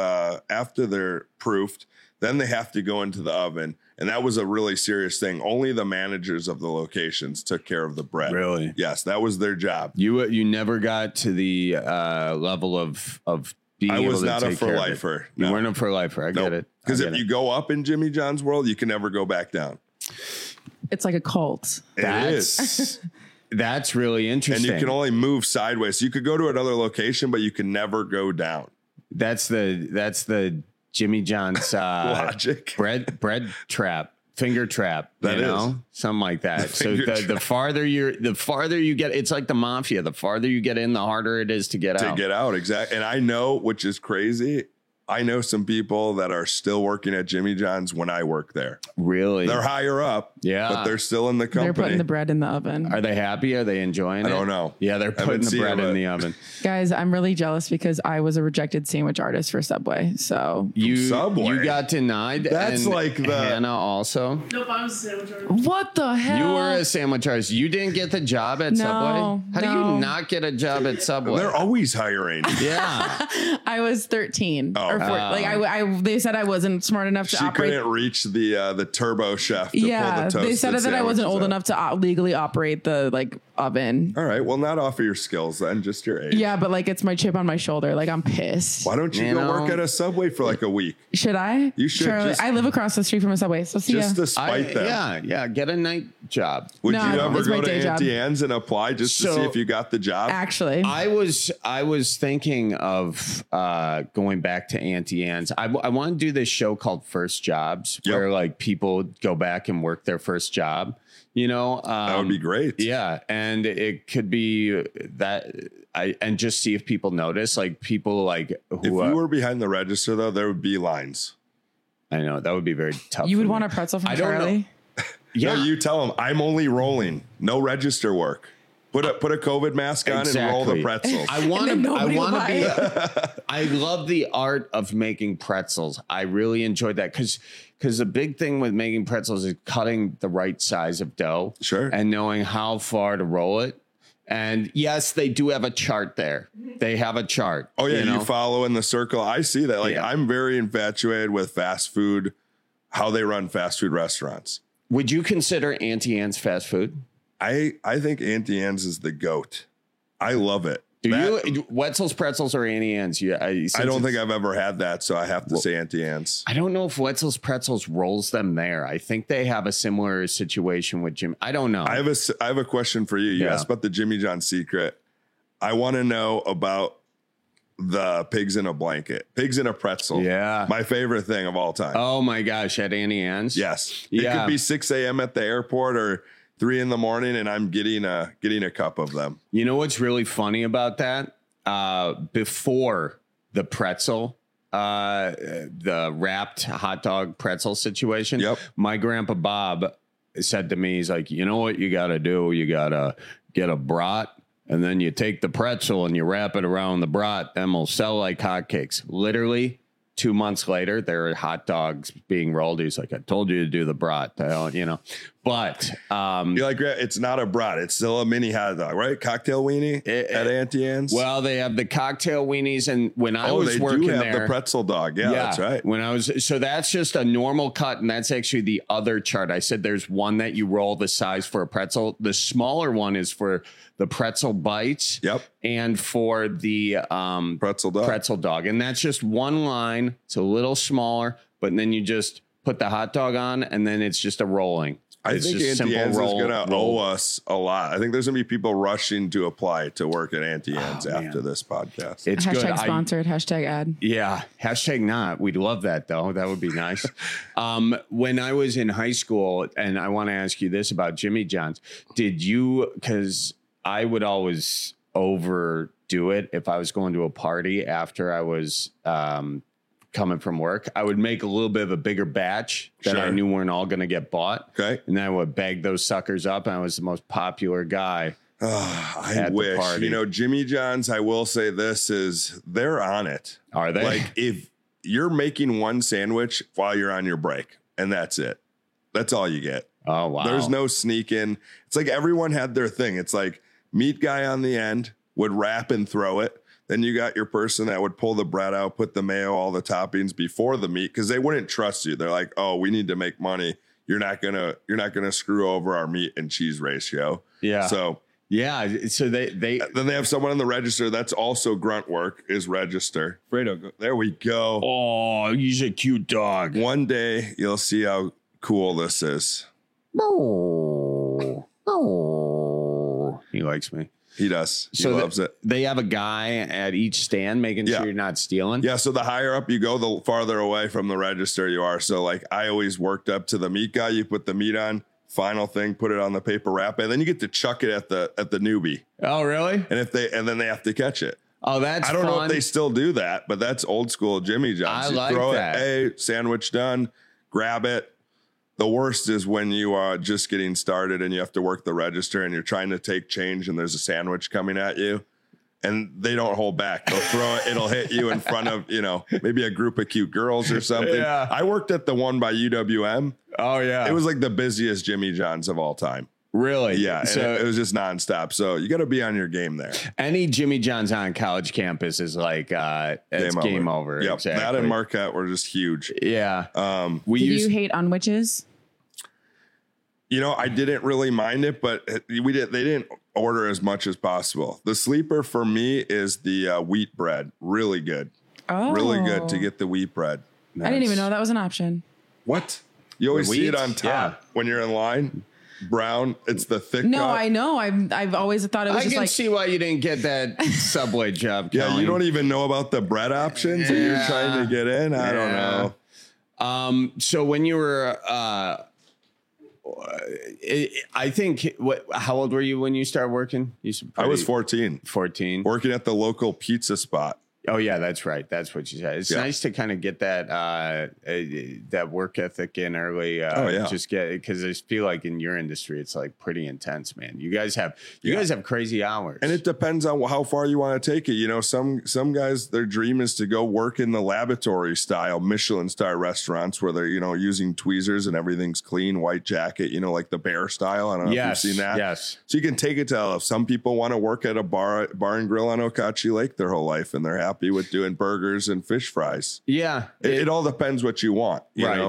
they're proofed, then they have to go into the oven, and that was a really serious thing. Only the managers of the locations took care of the bread. Really? Yes, that was their job. You never got to the level of being I able was to not a take for care lifer. of it. You weren't a for lifer. I get it. Because if you go up in Jimmy John's world, you can never go back down. It's like a cult. It is. That's really interesting. And you can only move sideways. So you could go to another location, but you can never go down. That's the Jimmy John's logic. Bread trap, finger trap. That is something like that. So the farther you get, it's like the mafia. The farther you get in, the harder it is to get out. To get out, exactly. And I know, which is crazy, I know some people that are still working at Jimmy John's when I work there. Really? They're higher up. Yeah. But they're still in the company. They're putting the bread in the oven. Are they happy? Are they enjoying it? I don't know. Yeah, they're putting the bread in the oven. Guys, I'm really jealous because I was a rejected sandwich artist for Subway. So you got denied. That's like Hannah also. Nope, I was a sandwich artist. What the hell? You were a sandwich artist. You didn't get the job at Subway? How do you not get a job at Subway? They're always hiring. Yeah. I was 13 or 14. Like they said I wasn't smart enough to operate. She couldn't reach the turbo chef to pull the toasted they said that I wasn't old enough to legally operate the oven. All right, well, not off of your skills then, just your age. Yeah, but it's my chip on my shoulder. I'm pissed. Why don't you go work at a Subway for a week? Should I? You should. Sure, I live across the street from a Subway, so see just to spite them. Yeah, get a night job. Would you ever go to Auntie Anne's and apply just to see if you got the job? Actually, I was thinking of going back to Auntie Anne's. I want to do this show called First Jobs, where people go back and work their first job. That would be great. Yeah, and it could be that and just see if people notice, people who. If you were behind the register, though, there would be lines. I know that would be very tough. You would want a pretzel from Charlie. Yeah, no, you tell them I'm only rolling, no register work. Put a COVID mask on and roll the pretzels. I want to be. I love the art of making pretzels. I really enjoyed that because the big thing with making pretzels is cutting the right size of dough. Sure. And knowing how far to roll it. And yes, they do have a chart there. They have a chart. Oh yeah, you follow in the circle. I see that. I'm very infatuated with fast food, how they run fast food restaurants. Would you consider Auntie Anne's fast food? I think Auntie Anne's is the GOAT. I love it. You Wetzel's Pretzels or Auntie Anne's? I don't think I've ever had that, so I have to say Auntie Anne's. I don't know if Wetzel's Pretzels rolls them there. I think they have a similar situation with Jim. I don't know. I have a question for you. You asked about the Jimmy John's secret. I want to know about the pigs in a blanket, pigs in a pretzel. Yeah. My favorite thing of all time. Oh my gosh. At Auntie Anne's. Yes. Yeah. It could be 6 a.m. at the airport or 3 a.m. and I'm getting a cup of them. You know what's really funny about that? Before the pretzel, the wrapped hot dog pretzel situation. Yep. My grandpa Bob said to me, he's like, you know what you got to do? You got to get a brat, and then you take the pretzel and you wrap it around the brat. Then we'll sell like hotcakes. Literally 2 months later, there are hot dogs being rolled. He's like, I told you to do the brat, you know. But you're like, it's not a brat. It's still a mini hot dog, right? Cocktail weenie at Auntie Anne's. Well, they have the cocktail weenies, and when I was working there, they do have the pretzel dog. Yeah, that's right. When I was, so that's just a normal cut, and that's actually the other chart. I said there's one that you roll the size for a pretzel. The smaller one is for the pretzel bites. Yep. And for the pretzel dog, and that's just one line. It's a little smaller, but then you just put the hot dog on, and then it's just a rolling. I It's think just Auntie Anne's is going to roll. owe us a lot. I think there's going to be people rushing to apply to work at Auntie Anne's after this podcast. It's Hashtag good. sponsored, hashtag ad. Yeah. Hashtag not. We'd love that, though. That would be nice. When I was in high school, and I want to ask you this about Jimmy John's, did you, because I would always overdo it if I was going to a party after I was coming from work, I would make a little bit of a bigger batch that I knew weren't all going to get bought. Okay. And then I would bag those suckers up, and I was the most popular guy. I wish, you know, Jimmy John's, I will say this is they're on it. Are they? Like if you're making one sandwich while you're on your break and that's it, that's all you get. Oh, wow. There's no sneaking. It's like everyone had their thing. It's like meat guy on the end would wrap and throw it. Then you got your person that would pull the bread out, put the mayo, all the toppings before the meat, because they wouldn't trust you. They're like, oh, we need to make money. You're not gonna screw over our meat and cheese ratio. Yeah. So yeah. So they then they have someone on the register that's also grunt work is register. Fredo, there we go. Oh, he's a cute dog. One day you'll see how cool this is. Oh, he likes me. He does. He So loves it. They have a guy at each stand making sure you're not stealing. Yeah. So the higher up you go, the farther away from the register you are. So like I always worked up to the meat guy. You put the meat on, final thing, put it on the paper wrap, and then you get to chuck it at the newbie. Oh, really? And then they have to catch it. Oh, that's I don't know fun. if they still do that, but that's old school Jimmy John's. I You like throw that. it, hey, sandwich done, grab it. The worst is when you are just getting started and you have to work the register and you're trying to take change and there's a sandwich coming at you and they don't hold back. They'll throw it. It'll hit you in front of, maybe a group of cute girls or something. Yeah. I worked at the one by UWM. Oh, yeah. It was like the busiest Jimmy John's of all time. Really? Yeah. And So it was just nonstop. So you got to be on your game there. any Jimmy John's on college campus is like it's game over. Yep. Exactly. That and Marquette were just huge. Yeah. Did you hate on witches? I didn't really mind it, but they didn't order as much as possible. The sleeper for me is the wheat bread. Really good. Oh. Really good to get the wheat bread. I didn't even know that was an option. What? You always see it wheat? on top when you're in line. Brown. It's the thick No, cut. I know. I've always thought it was I just can like see why you didn't get that Subway job. Yeah, Kelly. you don't even know about the bread options and you're trying to get in. I don't know. So when you were, I think, how old were you when you started working? I was 14. 14. Working at the local pizza spot. Oh yeah, that's right. That's what you said. It's nice to kind of get that that work ethic in early. Just get, because I feel like in your industry it's like pretty intense, man. You guys have crazy hours, and it depends on how far you want to take it. Some guys, their dream is to go work in the laboratory style Michelin star restaurants where they're using tweezers and everything's clean, white jacket, like the Bear style. I don't know if you've seen that. Yes. So you can take it to some people want to work at a bar and grill on Okauchee Lake their whole life, and they're happy with doing burgers and fish fries. Yeah. It all depends what you want, you know?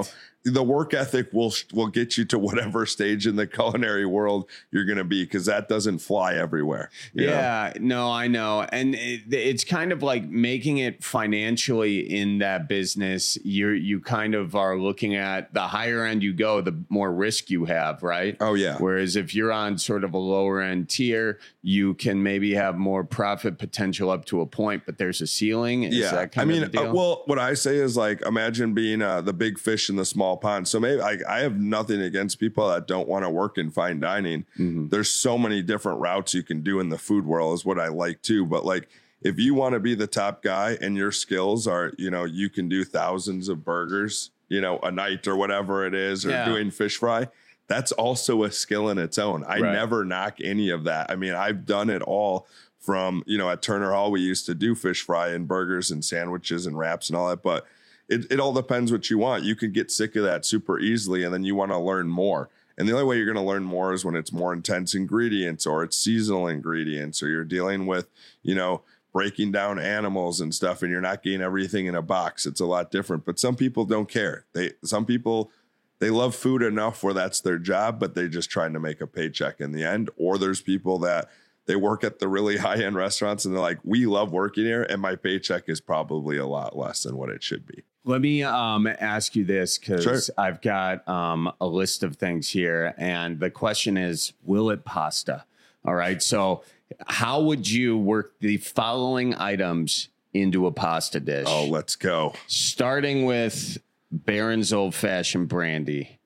the work ethic will get you to whatever stage in the culinary world you're going to be, because that doesn't fly everywhere. Yeah, no, I know. And it's kind of like making it financially in that business. You kind of are looking at the higher end you go, the more risk you have, right? Oh, yeah. Whereas if you're on sort of a lower end tier, you can maybe have more profit potential up to a point, but there's a ceiling. Is that kind of the deal? Well, what I say is, like, imagine being the big fish in the small pond. So maybe I have nothing against people that don't want to work in fine dining. There's so many different routes you can do in the food world is what I like too. But like, if you want to be the top guy and your skills are, you can do thousands of burgers, a night or whatever it is, or doing fish fry, that's also a skill in its own. I never knock any of that. I mean, I've done it all from, at Turner Hall, we used to do fish fry and burgers and sandwiches and wraps and all that, but it all depends what you want. You can get sick of that super easily, and then you want to learn more. And the only way you're going to learn more is when it's more intense ingredients, or it's seasonal ingredients, or you're dealing with, breaking down animals and stuff, and you're not getting everything in a box. It's a lot different. But some people don't care. Some people love food enough where that's their job, but they're just trying to make a paycheck in the end. Or there's people that they work at the really high-end restaurants, and they're like, we love working here, and my paycheck is probably a lot less than what it should be. Let me ask you this, because I've got a list of things here. And the question is, will it pasta? All right. So how would you work the following items into a pasta dish? Oh, let's go. Starting with Barron's Old Fashioned Brandy.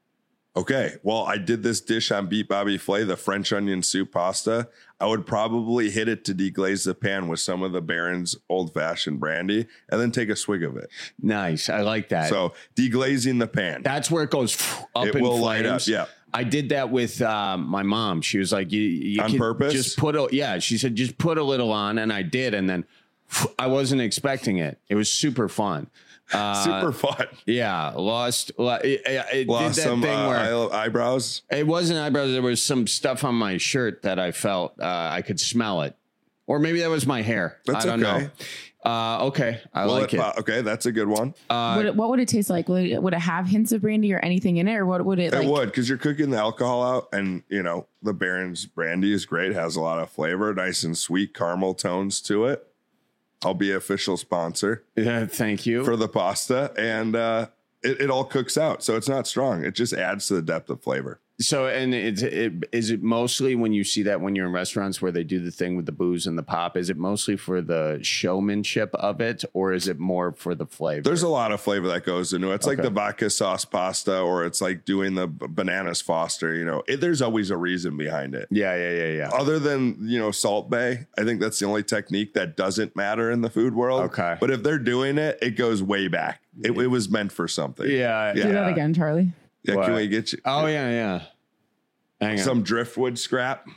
Okay, well, I did this dish on Beat Bobby Flay, the French onion soup pasta. I would probably hit it to deglaze the pan with some of the Barron's Old Fashioned Brandy, and then take a swig of it. Nice, I like that. So deglazing the pan. That's where it goes up in flames. It will light up, yeah. I did that with my mom. She was like, you on purpose? Just she said, just put a little on, and I did, and then I wasn't expecting it. It was super fun. Super fun. Yeah, lost did that some thing where eyebrows. It wasn't eyebrows. There was some stuff on my shirt that I felt I could smell it, or maybe that was my hair. That's I don't know. Okay, I like it. Okay, that's a good one. What would it taste like? Would it have hints of brandy or anything in it, or what would it? It would, because you're cooking the alcohol out, and the Barron's Brandy is great. Has a lot of flavor, nice and sweet caramel tones to it. I'll be official sponsor. Yeah, thank you for the pasta, and it all cooks out, so it's not strong. It just adds to the depth of flavor. So, and is it mostly when you see that when you're in restaurants where they do the thing with the booze and the pop, is it mostly for the showmanship of it, or is it more for the flavor? There's a lot of flavor that goes into it. It's like the vodka sauce pasta, or it's like doing the bananas Foster. There's always a reason behind it. Yeah. Other than, Salt Bae, I think that's the only technique that doesn't matter in the food world. Okay. But if they're doing it, it goes way back. It was meant for something. Yeah. Do that again, Charlie. Yeah, what? Can we get you? Oh, yeah. Hang on. Some driftwood scrap.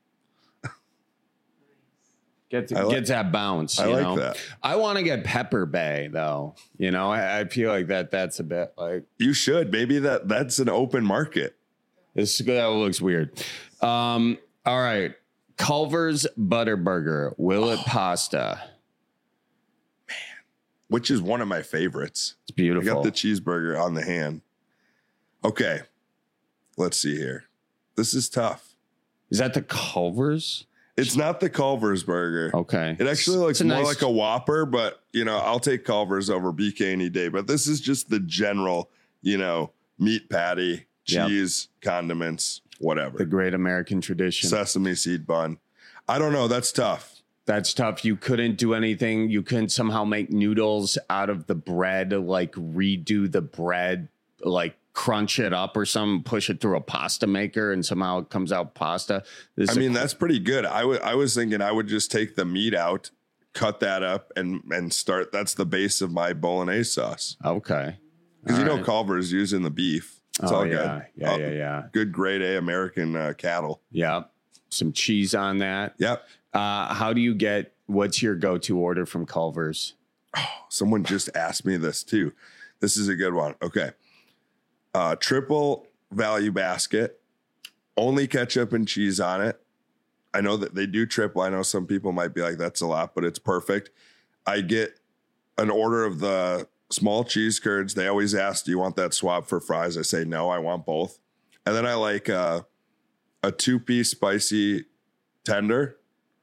Get that bounce. I like that. I want to get Pepper Bay, though. I feel like that's a bit like... You should. Maybe that's an open market. That looks weird. All right. Culver's Butterburger. Will it pasta? Man. Which is one of my favorites. It's beautiful. I got the cheeseburger on the hand. Okay, let's see here. This is tough. Is that the Culver's? It's not the Culver's burger. Okay. It actually looks more like a Whopper, but, I'll take Culver's over BK any day. But this is just the general, meat patty, cheese, condiments, whatever. The great American tradition. Sesame seed bun. I don't know. That's tough. That's tough. You couldn't do anything. You couldn't somehow make noodles out of the bread, like redo the bread, like crunch it up or something, push it through a pasta maker, and somehow it comes out pasta. That's pretty good. I was thinking I would just take the meat out, cut that up, and start. That's the base of my bolognese sauce. Okay. Because Culver's using the beef. It's all good. Yeah. Good grade A American cattle. Yeah. Some cheese on that. Yep. How do you what's your go-to order from Culver's? Oh, someone just asked me this too. This is a good one. Okay. Triple value basket, only ketchup and cheese on it. I know that they do triple. I know some people might be like, that's a lot, but it's perfect. I get an order of the small cheese curds. They always ask, do you want that swap for fries? I say, no, I want both. And then I like a 2-piece spicy tender,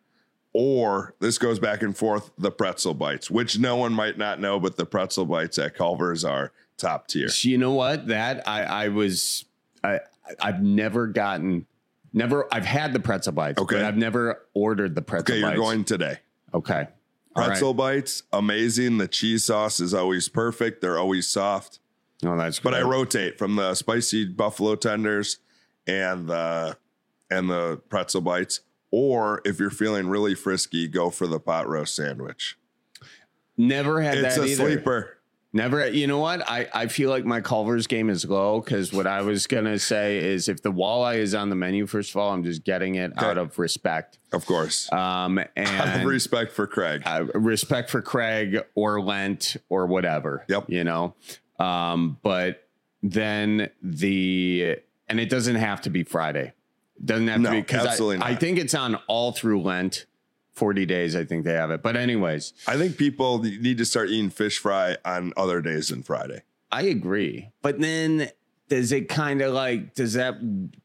or this goes back and forth, the pretzel bites, which no one might not know, but the pretzel bites at Culver's are top tier. You know what? That I've never I've had the pretzel bites, but I've never ordered the pretzel bites. Okay, you're going today. Okay. Pretzel bites, amazing. The cheese sauce is always perfect. They're always soft. Oh, that's great. But I great. rotate from the spicy buffalo tenders and the pretzel bites. Or if you're feeling really frisky, go for the pot roast sandwich. Never had that either. It's a sleeper. Never. You know what? I feel like my Culver's game is low, because what I was going to say is if the walleye is on the menu, first of all, I'm just getting it out of respect. Of course. And out of respect for Craig. Respect for Craig or Lent or whatever. Yep. You know? But then and it doesn't have to be Friday. It doesn't have to be. Absolutely not. I think it's on all through Lent. 40 days, I think they have it. But anyways, I think people need to start eating fish fry on other days than Friday. I agree. But then does it kind of like, does that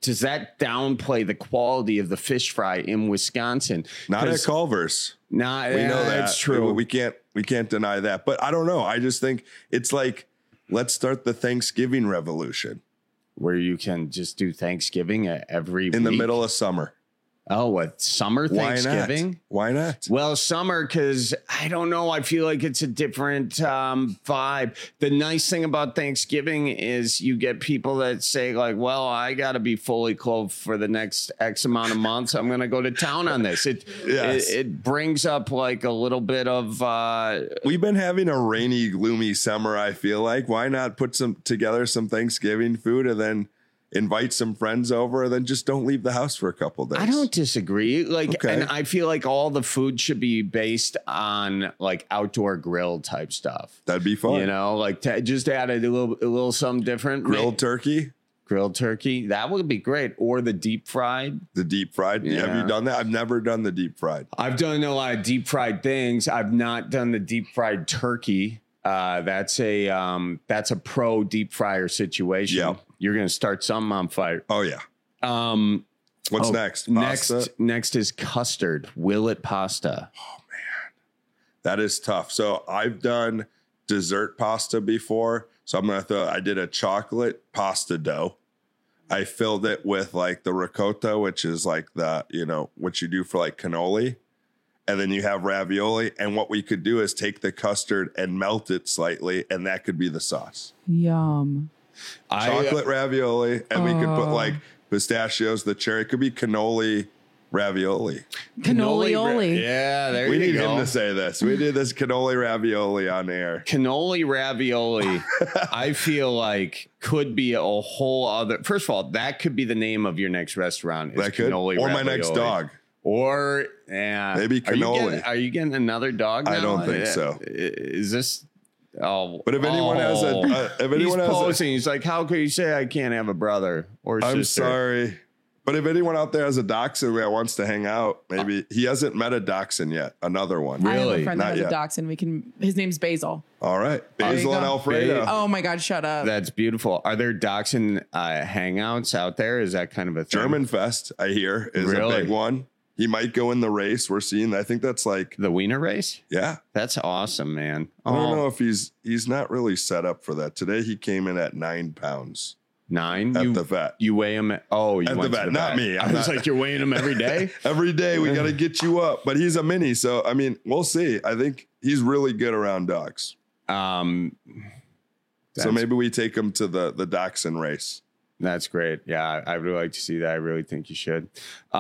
downplay the quality of the fish fry in Wisconsin? Not at Culver's. We know that's true. We can't deny that. But I don't know. I just think it's like, let's start the Thanksgiving revolution. Where you can just do Thanksgiving every week. In the middle of summer. Oh, what, summer Thanksgiving? Why not? Well, summer, because I don't know. I feel like it's a different vibe. The nice thing about Thanksgiving is you get people that say like, well, I got to be fully clothed for the next X amount of months. I'm going to go to town on this. It brings up like a little bit of... We've been having a rainy, gloomy summer, I feel like. Why not put together some Thanksgiving food and then invite some friends over, and then just don't leave the house for a couple days? I don't disagree. And I feel like all the food should be based on like outdoor grill type stuff. That'd be fun. You know, like just add a little something different. Grilled turkey. That would be great. Or the deep fried. Yeah. Have you done that? I've never done the deep fried. I've done a lot of deep fried things. I've not done the deep fried turkey. That's a pro deep fryer situation. Yeah. You're going to start something on fire. Oh yeah. What's next? Pasta? Next is custard. Willet pasta. Oh man, that is tough. So I've done dessert pasta before. So I did a chocolate pasta dough. I filled it with like the ricotta, which is like what you do for like cannoli. And then you have ravioli. And what we could do is take the custard and melt it slightly, and that could be the sauce. Yum. Chocolate ravioli, and we could put like pistachios, the cherry. It could be cannoli ravioli. Cannoli-oli. Yeah, there you go. We need him to say this. We did this cannoli ravioli on air. Cannoli ravioli, I feel like could be a whole other... First of all, that could be the name of your next restaurant. That could. Or ravioli. My next dog. Or maybe cannoli. Are you getting another dog now? I don't think so. Is this... Oh, but if anyone has posing, he's like, how could you say I can't have a brother or sister? I'm sorry. But if anyone out there has a dachshund that wants to hang out, maybe he hasn't met a dachshund yet. Another one. Really? I have a friend that has a dachshund. His name's Basil. All right. Basil and Alfredo. Oh my God, shut up. That's beautiful. Are there dachshund hangouts out there? Is that kind of a thing? German Fest, I hear, is a big one. He might go in the race. We're seeing, I think that's like the wiener race. Yeah. That's awesome, man. I don't know if he's not really set up for that. Today he came in at 9 pounds. 9 at the vet. You weigh him at the vet, not me. I was like, you're weighing him every day. Every day we got to get you up, but he's a mini, so I mean, we'll see. I think he's really good around dogs. So maybe we take him to the dachshund race. That's great. Yeah, I really like to see that. I really think you should.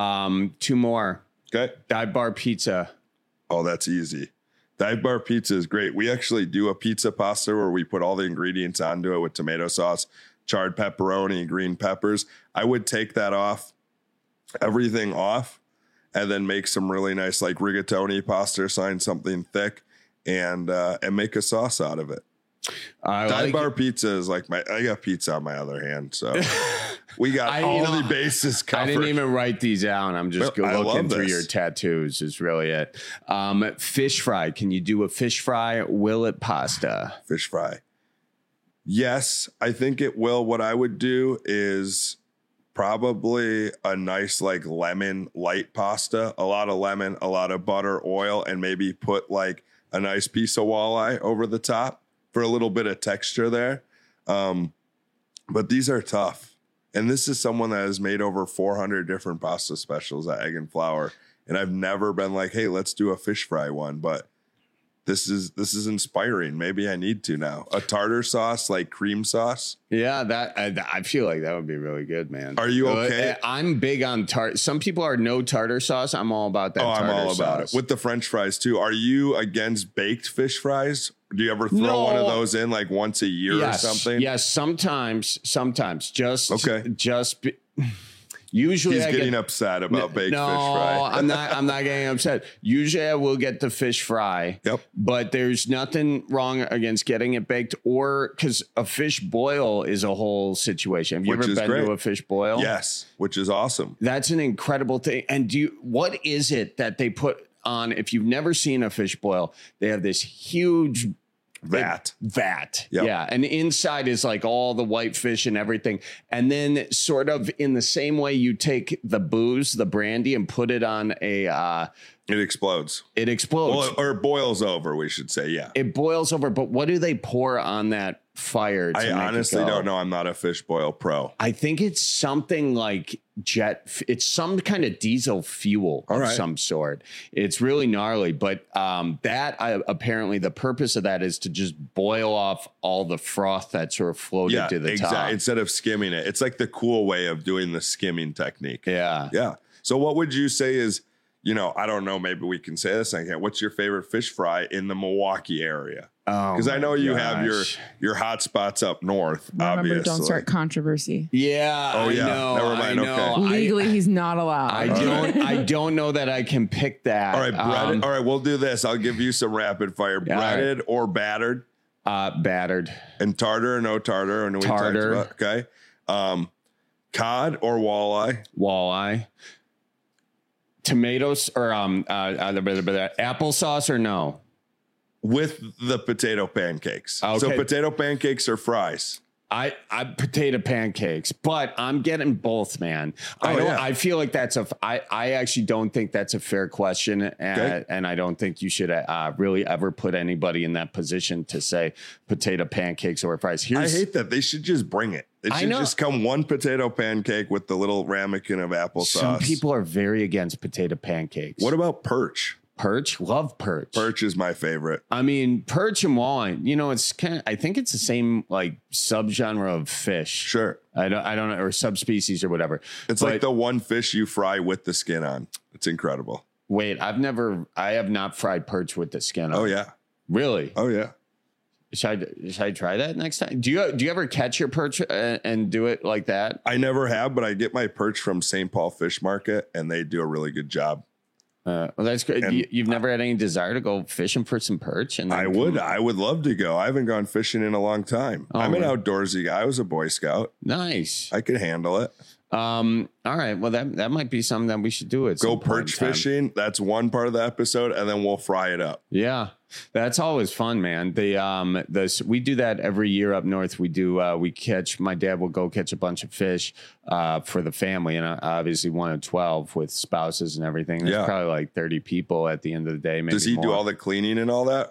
2 more. Okay. Dive Bar Pizza. Oh, that's easy. Dive Bar Pizza is great. We actually do a pizza pasta where we put all the ingredients onto it with tomato sauce, charred pepperoni, green peppers. I would take that off, everything off, and then make some really nice like rigatoni pasta, something thick, and make a sauce out of it. Dive Bar Pizza is like I got pizza on my other hand, so We got all the bases covered. I didn't even write these down. I'm just looking through your tattoos is really it. Fish fry. Can you do a fish fry? Will it pasta? Fish fry. Yes, I think it will. What I would do is probably a nice like lemon light pasta, a lot of lemon, a lot of butter, oil, and maybe put like a nice piece of walleye over the top for a little bit of texture there. But these are tough. And this is someone that has made over 400 different pasta specials at Egg and Flour. And I've never been like, hey, let's do a fish fry one. But this is inspiring. Maybe I need to now. A tartar sauce, like cream sauce. Yeah, I feel like that would be really good, man. Are you okay? I'm big on tartar. Some people are no tartar sauce. I'm all about that. I'm all about it. With the French fries too. Are you against baked fish fries? Do you ever throw one of those in like once a year or something? Yes, sometimes. Usually he's getting upset about baked fish fry. I'm not getting upset. Usually I will get the fish fry. Yep. But there's nothing wrong against getting it baked, or because a fish boil is a whole situation. Have you ever been to a fish boil? Yes, which is awesome. That's an incredible thing. And what is it that they put on? If you've never seen a fish boil, they have this huge vat. Yep. Yeah. And inside is like all the white fish and everything. And then sort of in the same way you take the booze, the brandy, and put it on a it explodes. It explodes. Well, or it boils over, we should say. Yeah. It boils over. But what do they pour on that fire? I honestly don't know. I'm not a fish boil pro. I think it's something like it's some kind of diesel fuel of some sort. It's really gnarly, but apparently the purpose of that is to just boil off all the froth that sort of floated to the top. Instead of skimming it. It's like the cool way of doing the skimming technique. Yeah. Yeah. So what would you say is, I don't know, maybe we can say this. What's your favorite fish fry in the Milwaukee area? Because I know you have your hot spots up north. Remember, obviously. don't start controversy. Yeah. Oh yeah. Never mind. Okay. Legally, he's not allowed. I don't know that I can pick that. All right, breaded. All right, we'll do this. I'll give you some rapid fire. Breaded or battered? Battered. And tartar or no tartar? And tartar. Okay. Cod or walleye? Walleye. Tomatoes or applesauce or no? With the potato pancakes. Okay. So potato pancakes or fries? I potato pancakes, but I'm getting both, man. I feel like I actually don't think that's a fair question. And I don't think you should really ever put anybody in that position to say potato pancakes or fries. I hate that. They should just bring it. It should just come one potato pancake with the little ramekin of applesauce. Some people are very against potato pancakes. What about perch? Perch? Love perch. Perch is my favorite. I mean, perch and walleye, it's I think it's the same like subgenre of fish. Sure. I don't know, or subspecies or whatever. It's like the one fish you fry with the skin on. It's incredible. Wait, I have not fried perch with the skin on. Oh yeah. Really? Oh yeah. Should I try that next time? Do you ever catch your perch and do it like that? I never have, but I get my perch from St. Paul Fish Market and they do a really good job. Well, that's great. You've never had any desire to go fishing for some perch? And I would love to go. I haven't gone fishing in a long time. I'm an outdoorsy guy. I was a Boy Scout. Nice. I could handle it. All right. Well, that might be something that we should do. Go perch fishing. That's one part of the episode, and then we'll fry it up. Yeah, that's always fun, man. We do that every year up north. We do. My dad will go catch a bunch of fish for the family, and obviously 1 of 12 with spouses and everything. There's probably like 30 people at the end of the day. Maybe Does he more. do all the cleaning and all that?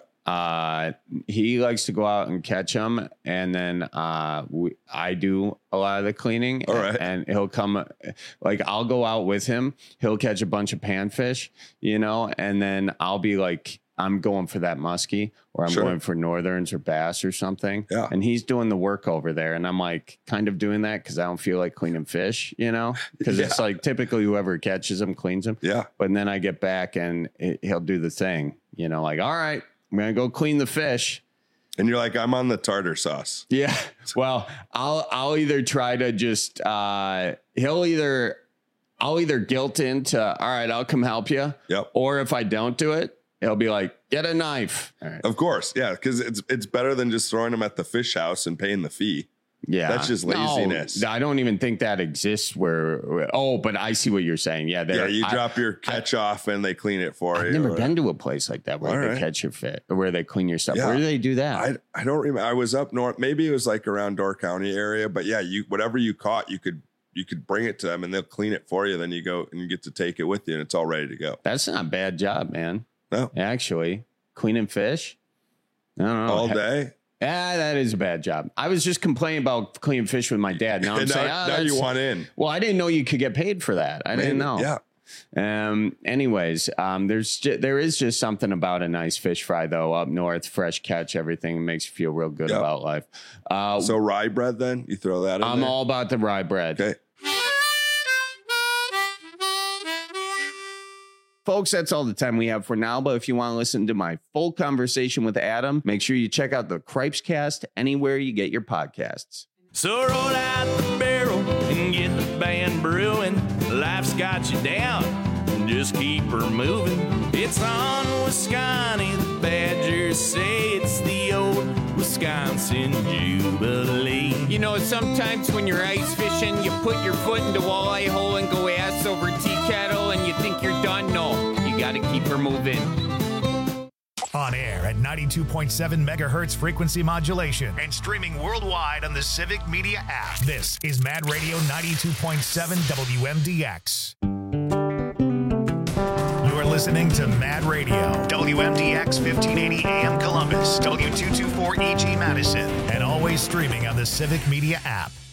He likes to go out and catch them, and then I do a lot of the cleaning. All right. And he'll come, like I'll go out with him. He'll catch a bunch of panfish, and then I'll be like, I'm going for that muskie, or I'm going for northerns or bass or something. Yeah. And he's doing the work over there, and I'm like kind of doing that because I don't feel like cleaning fish, because it's like typically whoever catches them cleans them. Yeah. But then I get back and he'll do the thing, like, all right, I'm going to go clean the fish. And you're like, I'm on the tartar sauce. Yeah. Well, I'll either try to just, I'll either guilt into, all right, I'll come help you. Yep. Or if I don't do it, he'll be like, get a knife. All right. Of course. Yeah. Because it's better than just throwing them at the fish house and paying the fee. Yeah. That's just laziness. No, I don't even think that exists but I see what you're saying. Yeah. You drop your catch off and they clean it for you. I've never been to a place like that where they catch your fit or where they clean your stuff. Yeah. Where do they do that? I don't remember. I was up north. Maybe it was like around Door County area, but yeah, whatever you caught, you could bring it to them and they'll clean it for you. Then you go and you get to take it with you and it's all ready to go. That's not a bad job, man. No, actually, cleaning fish. I don't know. All day. Yeah, that is a bad job. I was just complaining about cleaning fish with my dad. Now I'm saying, now you want in. Well, I didn't know you could get paid for that. I didn't know. Yeah. Anyways, there is just something about a nice fish fry though up north, fresh catch, everything makes you feel real good about life. So rye bread, then you throw that in I'm there? all about the rye bread. Okay. Folks, that's all the time we have for now. But if you want to listen to my full conversation with Adam, make sure you check out the Cripescast anywhere you get your podcasts. So roll out the barrel and get the band brewing. Life's got you down, just keep her moving. It's on Wisconsin, the Badgers say it's the old Wisconsin Jubilee. You know, sometimes when you're ice fishing, you put your foot in the walleye hole and go ass over tea kettle and you think you're done. No, you got to keep her moving. On air at 92.7 megahertz frequency modulation and streaming worldwide on the Civic Media app. This is Mad Radio 92.7 WMDX. You are listening to Mad Radio, WMDX 1580 AM Columbus, W224 EG Madison, and always streaming on the Civic Media app.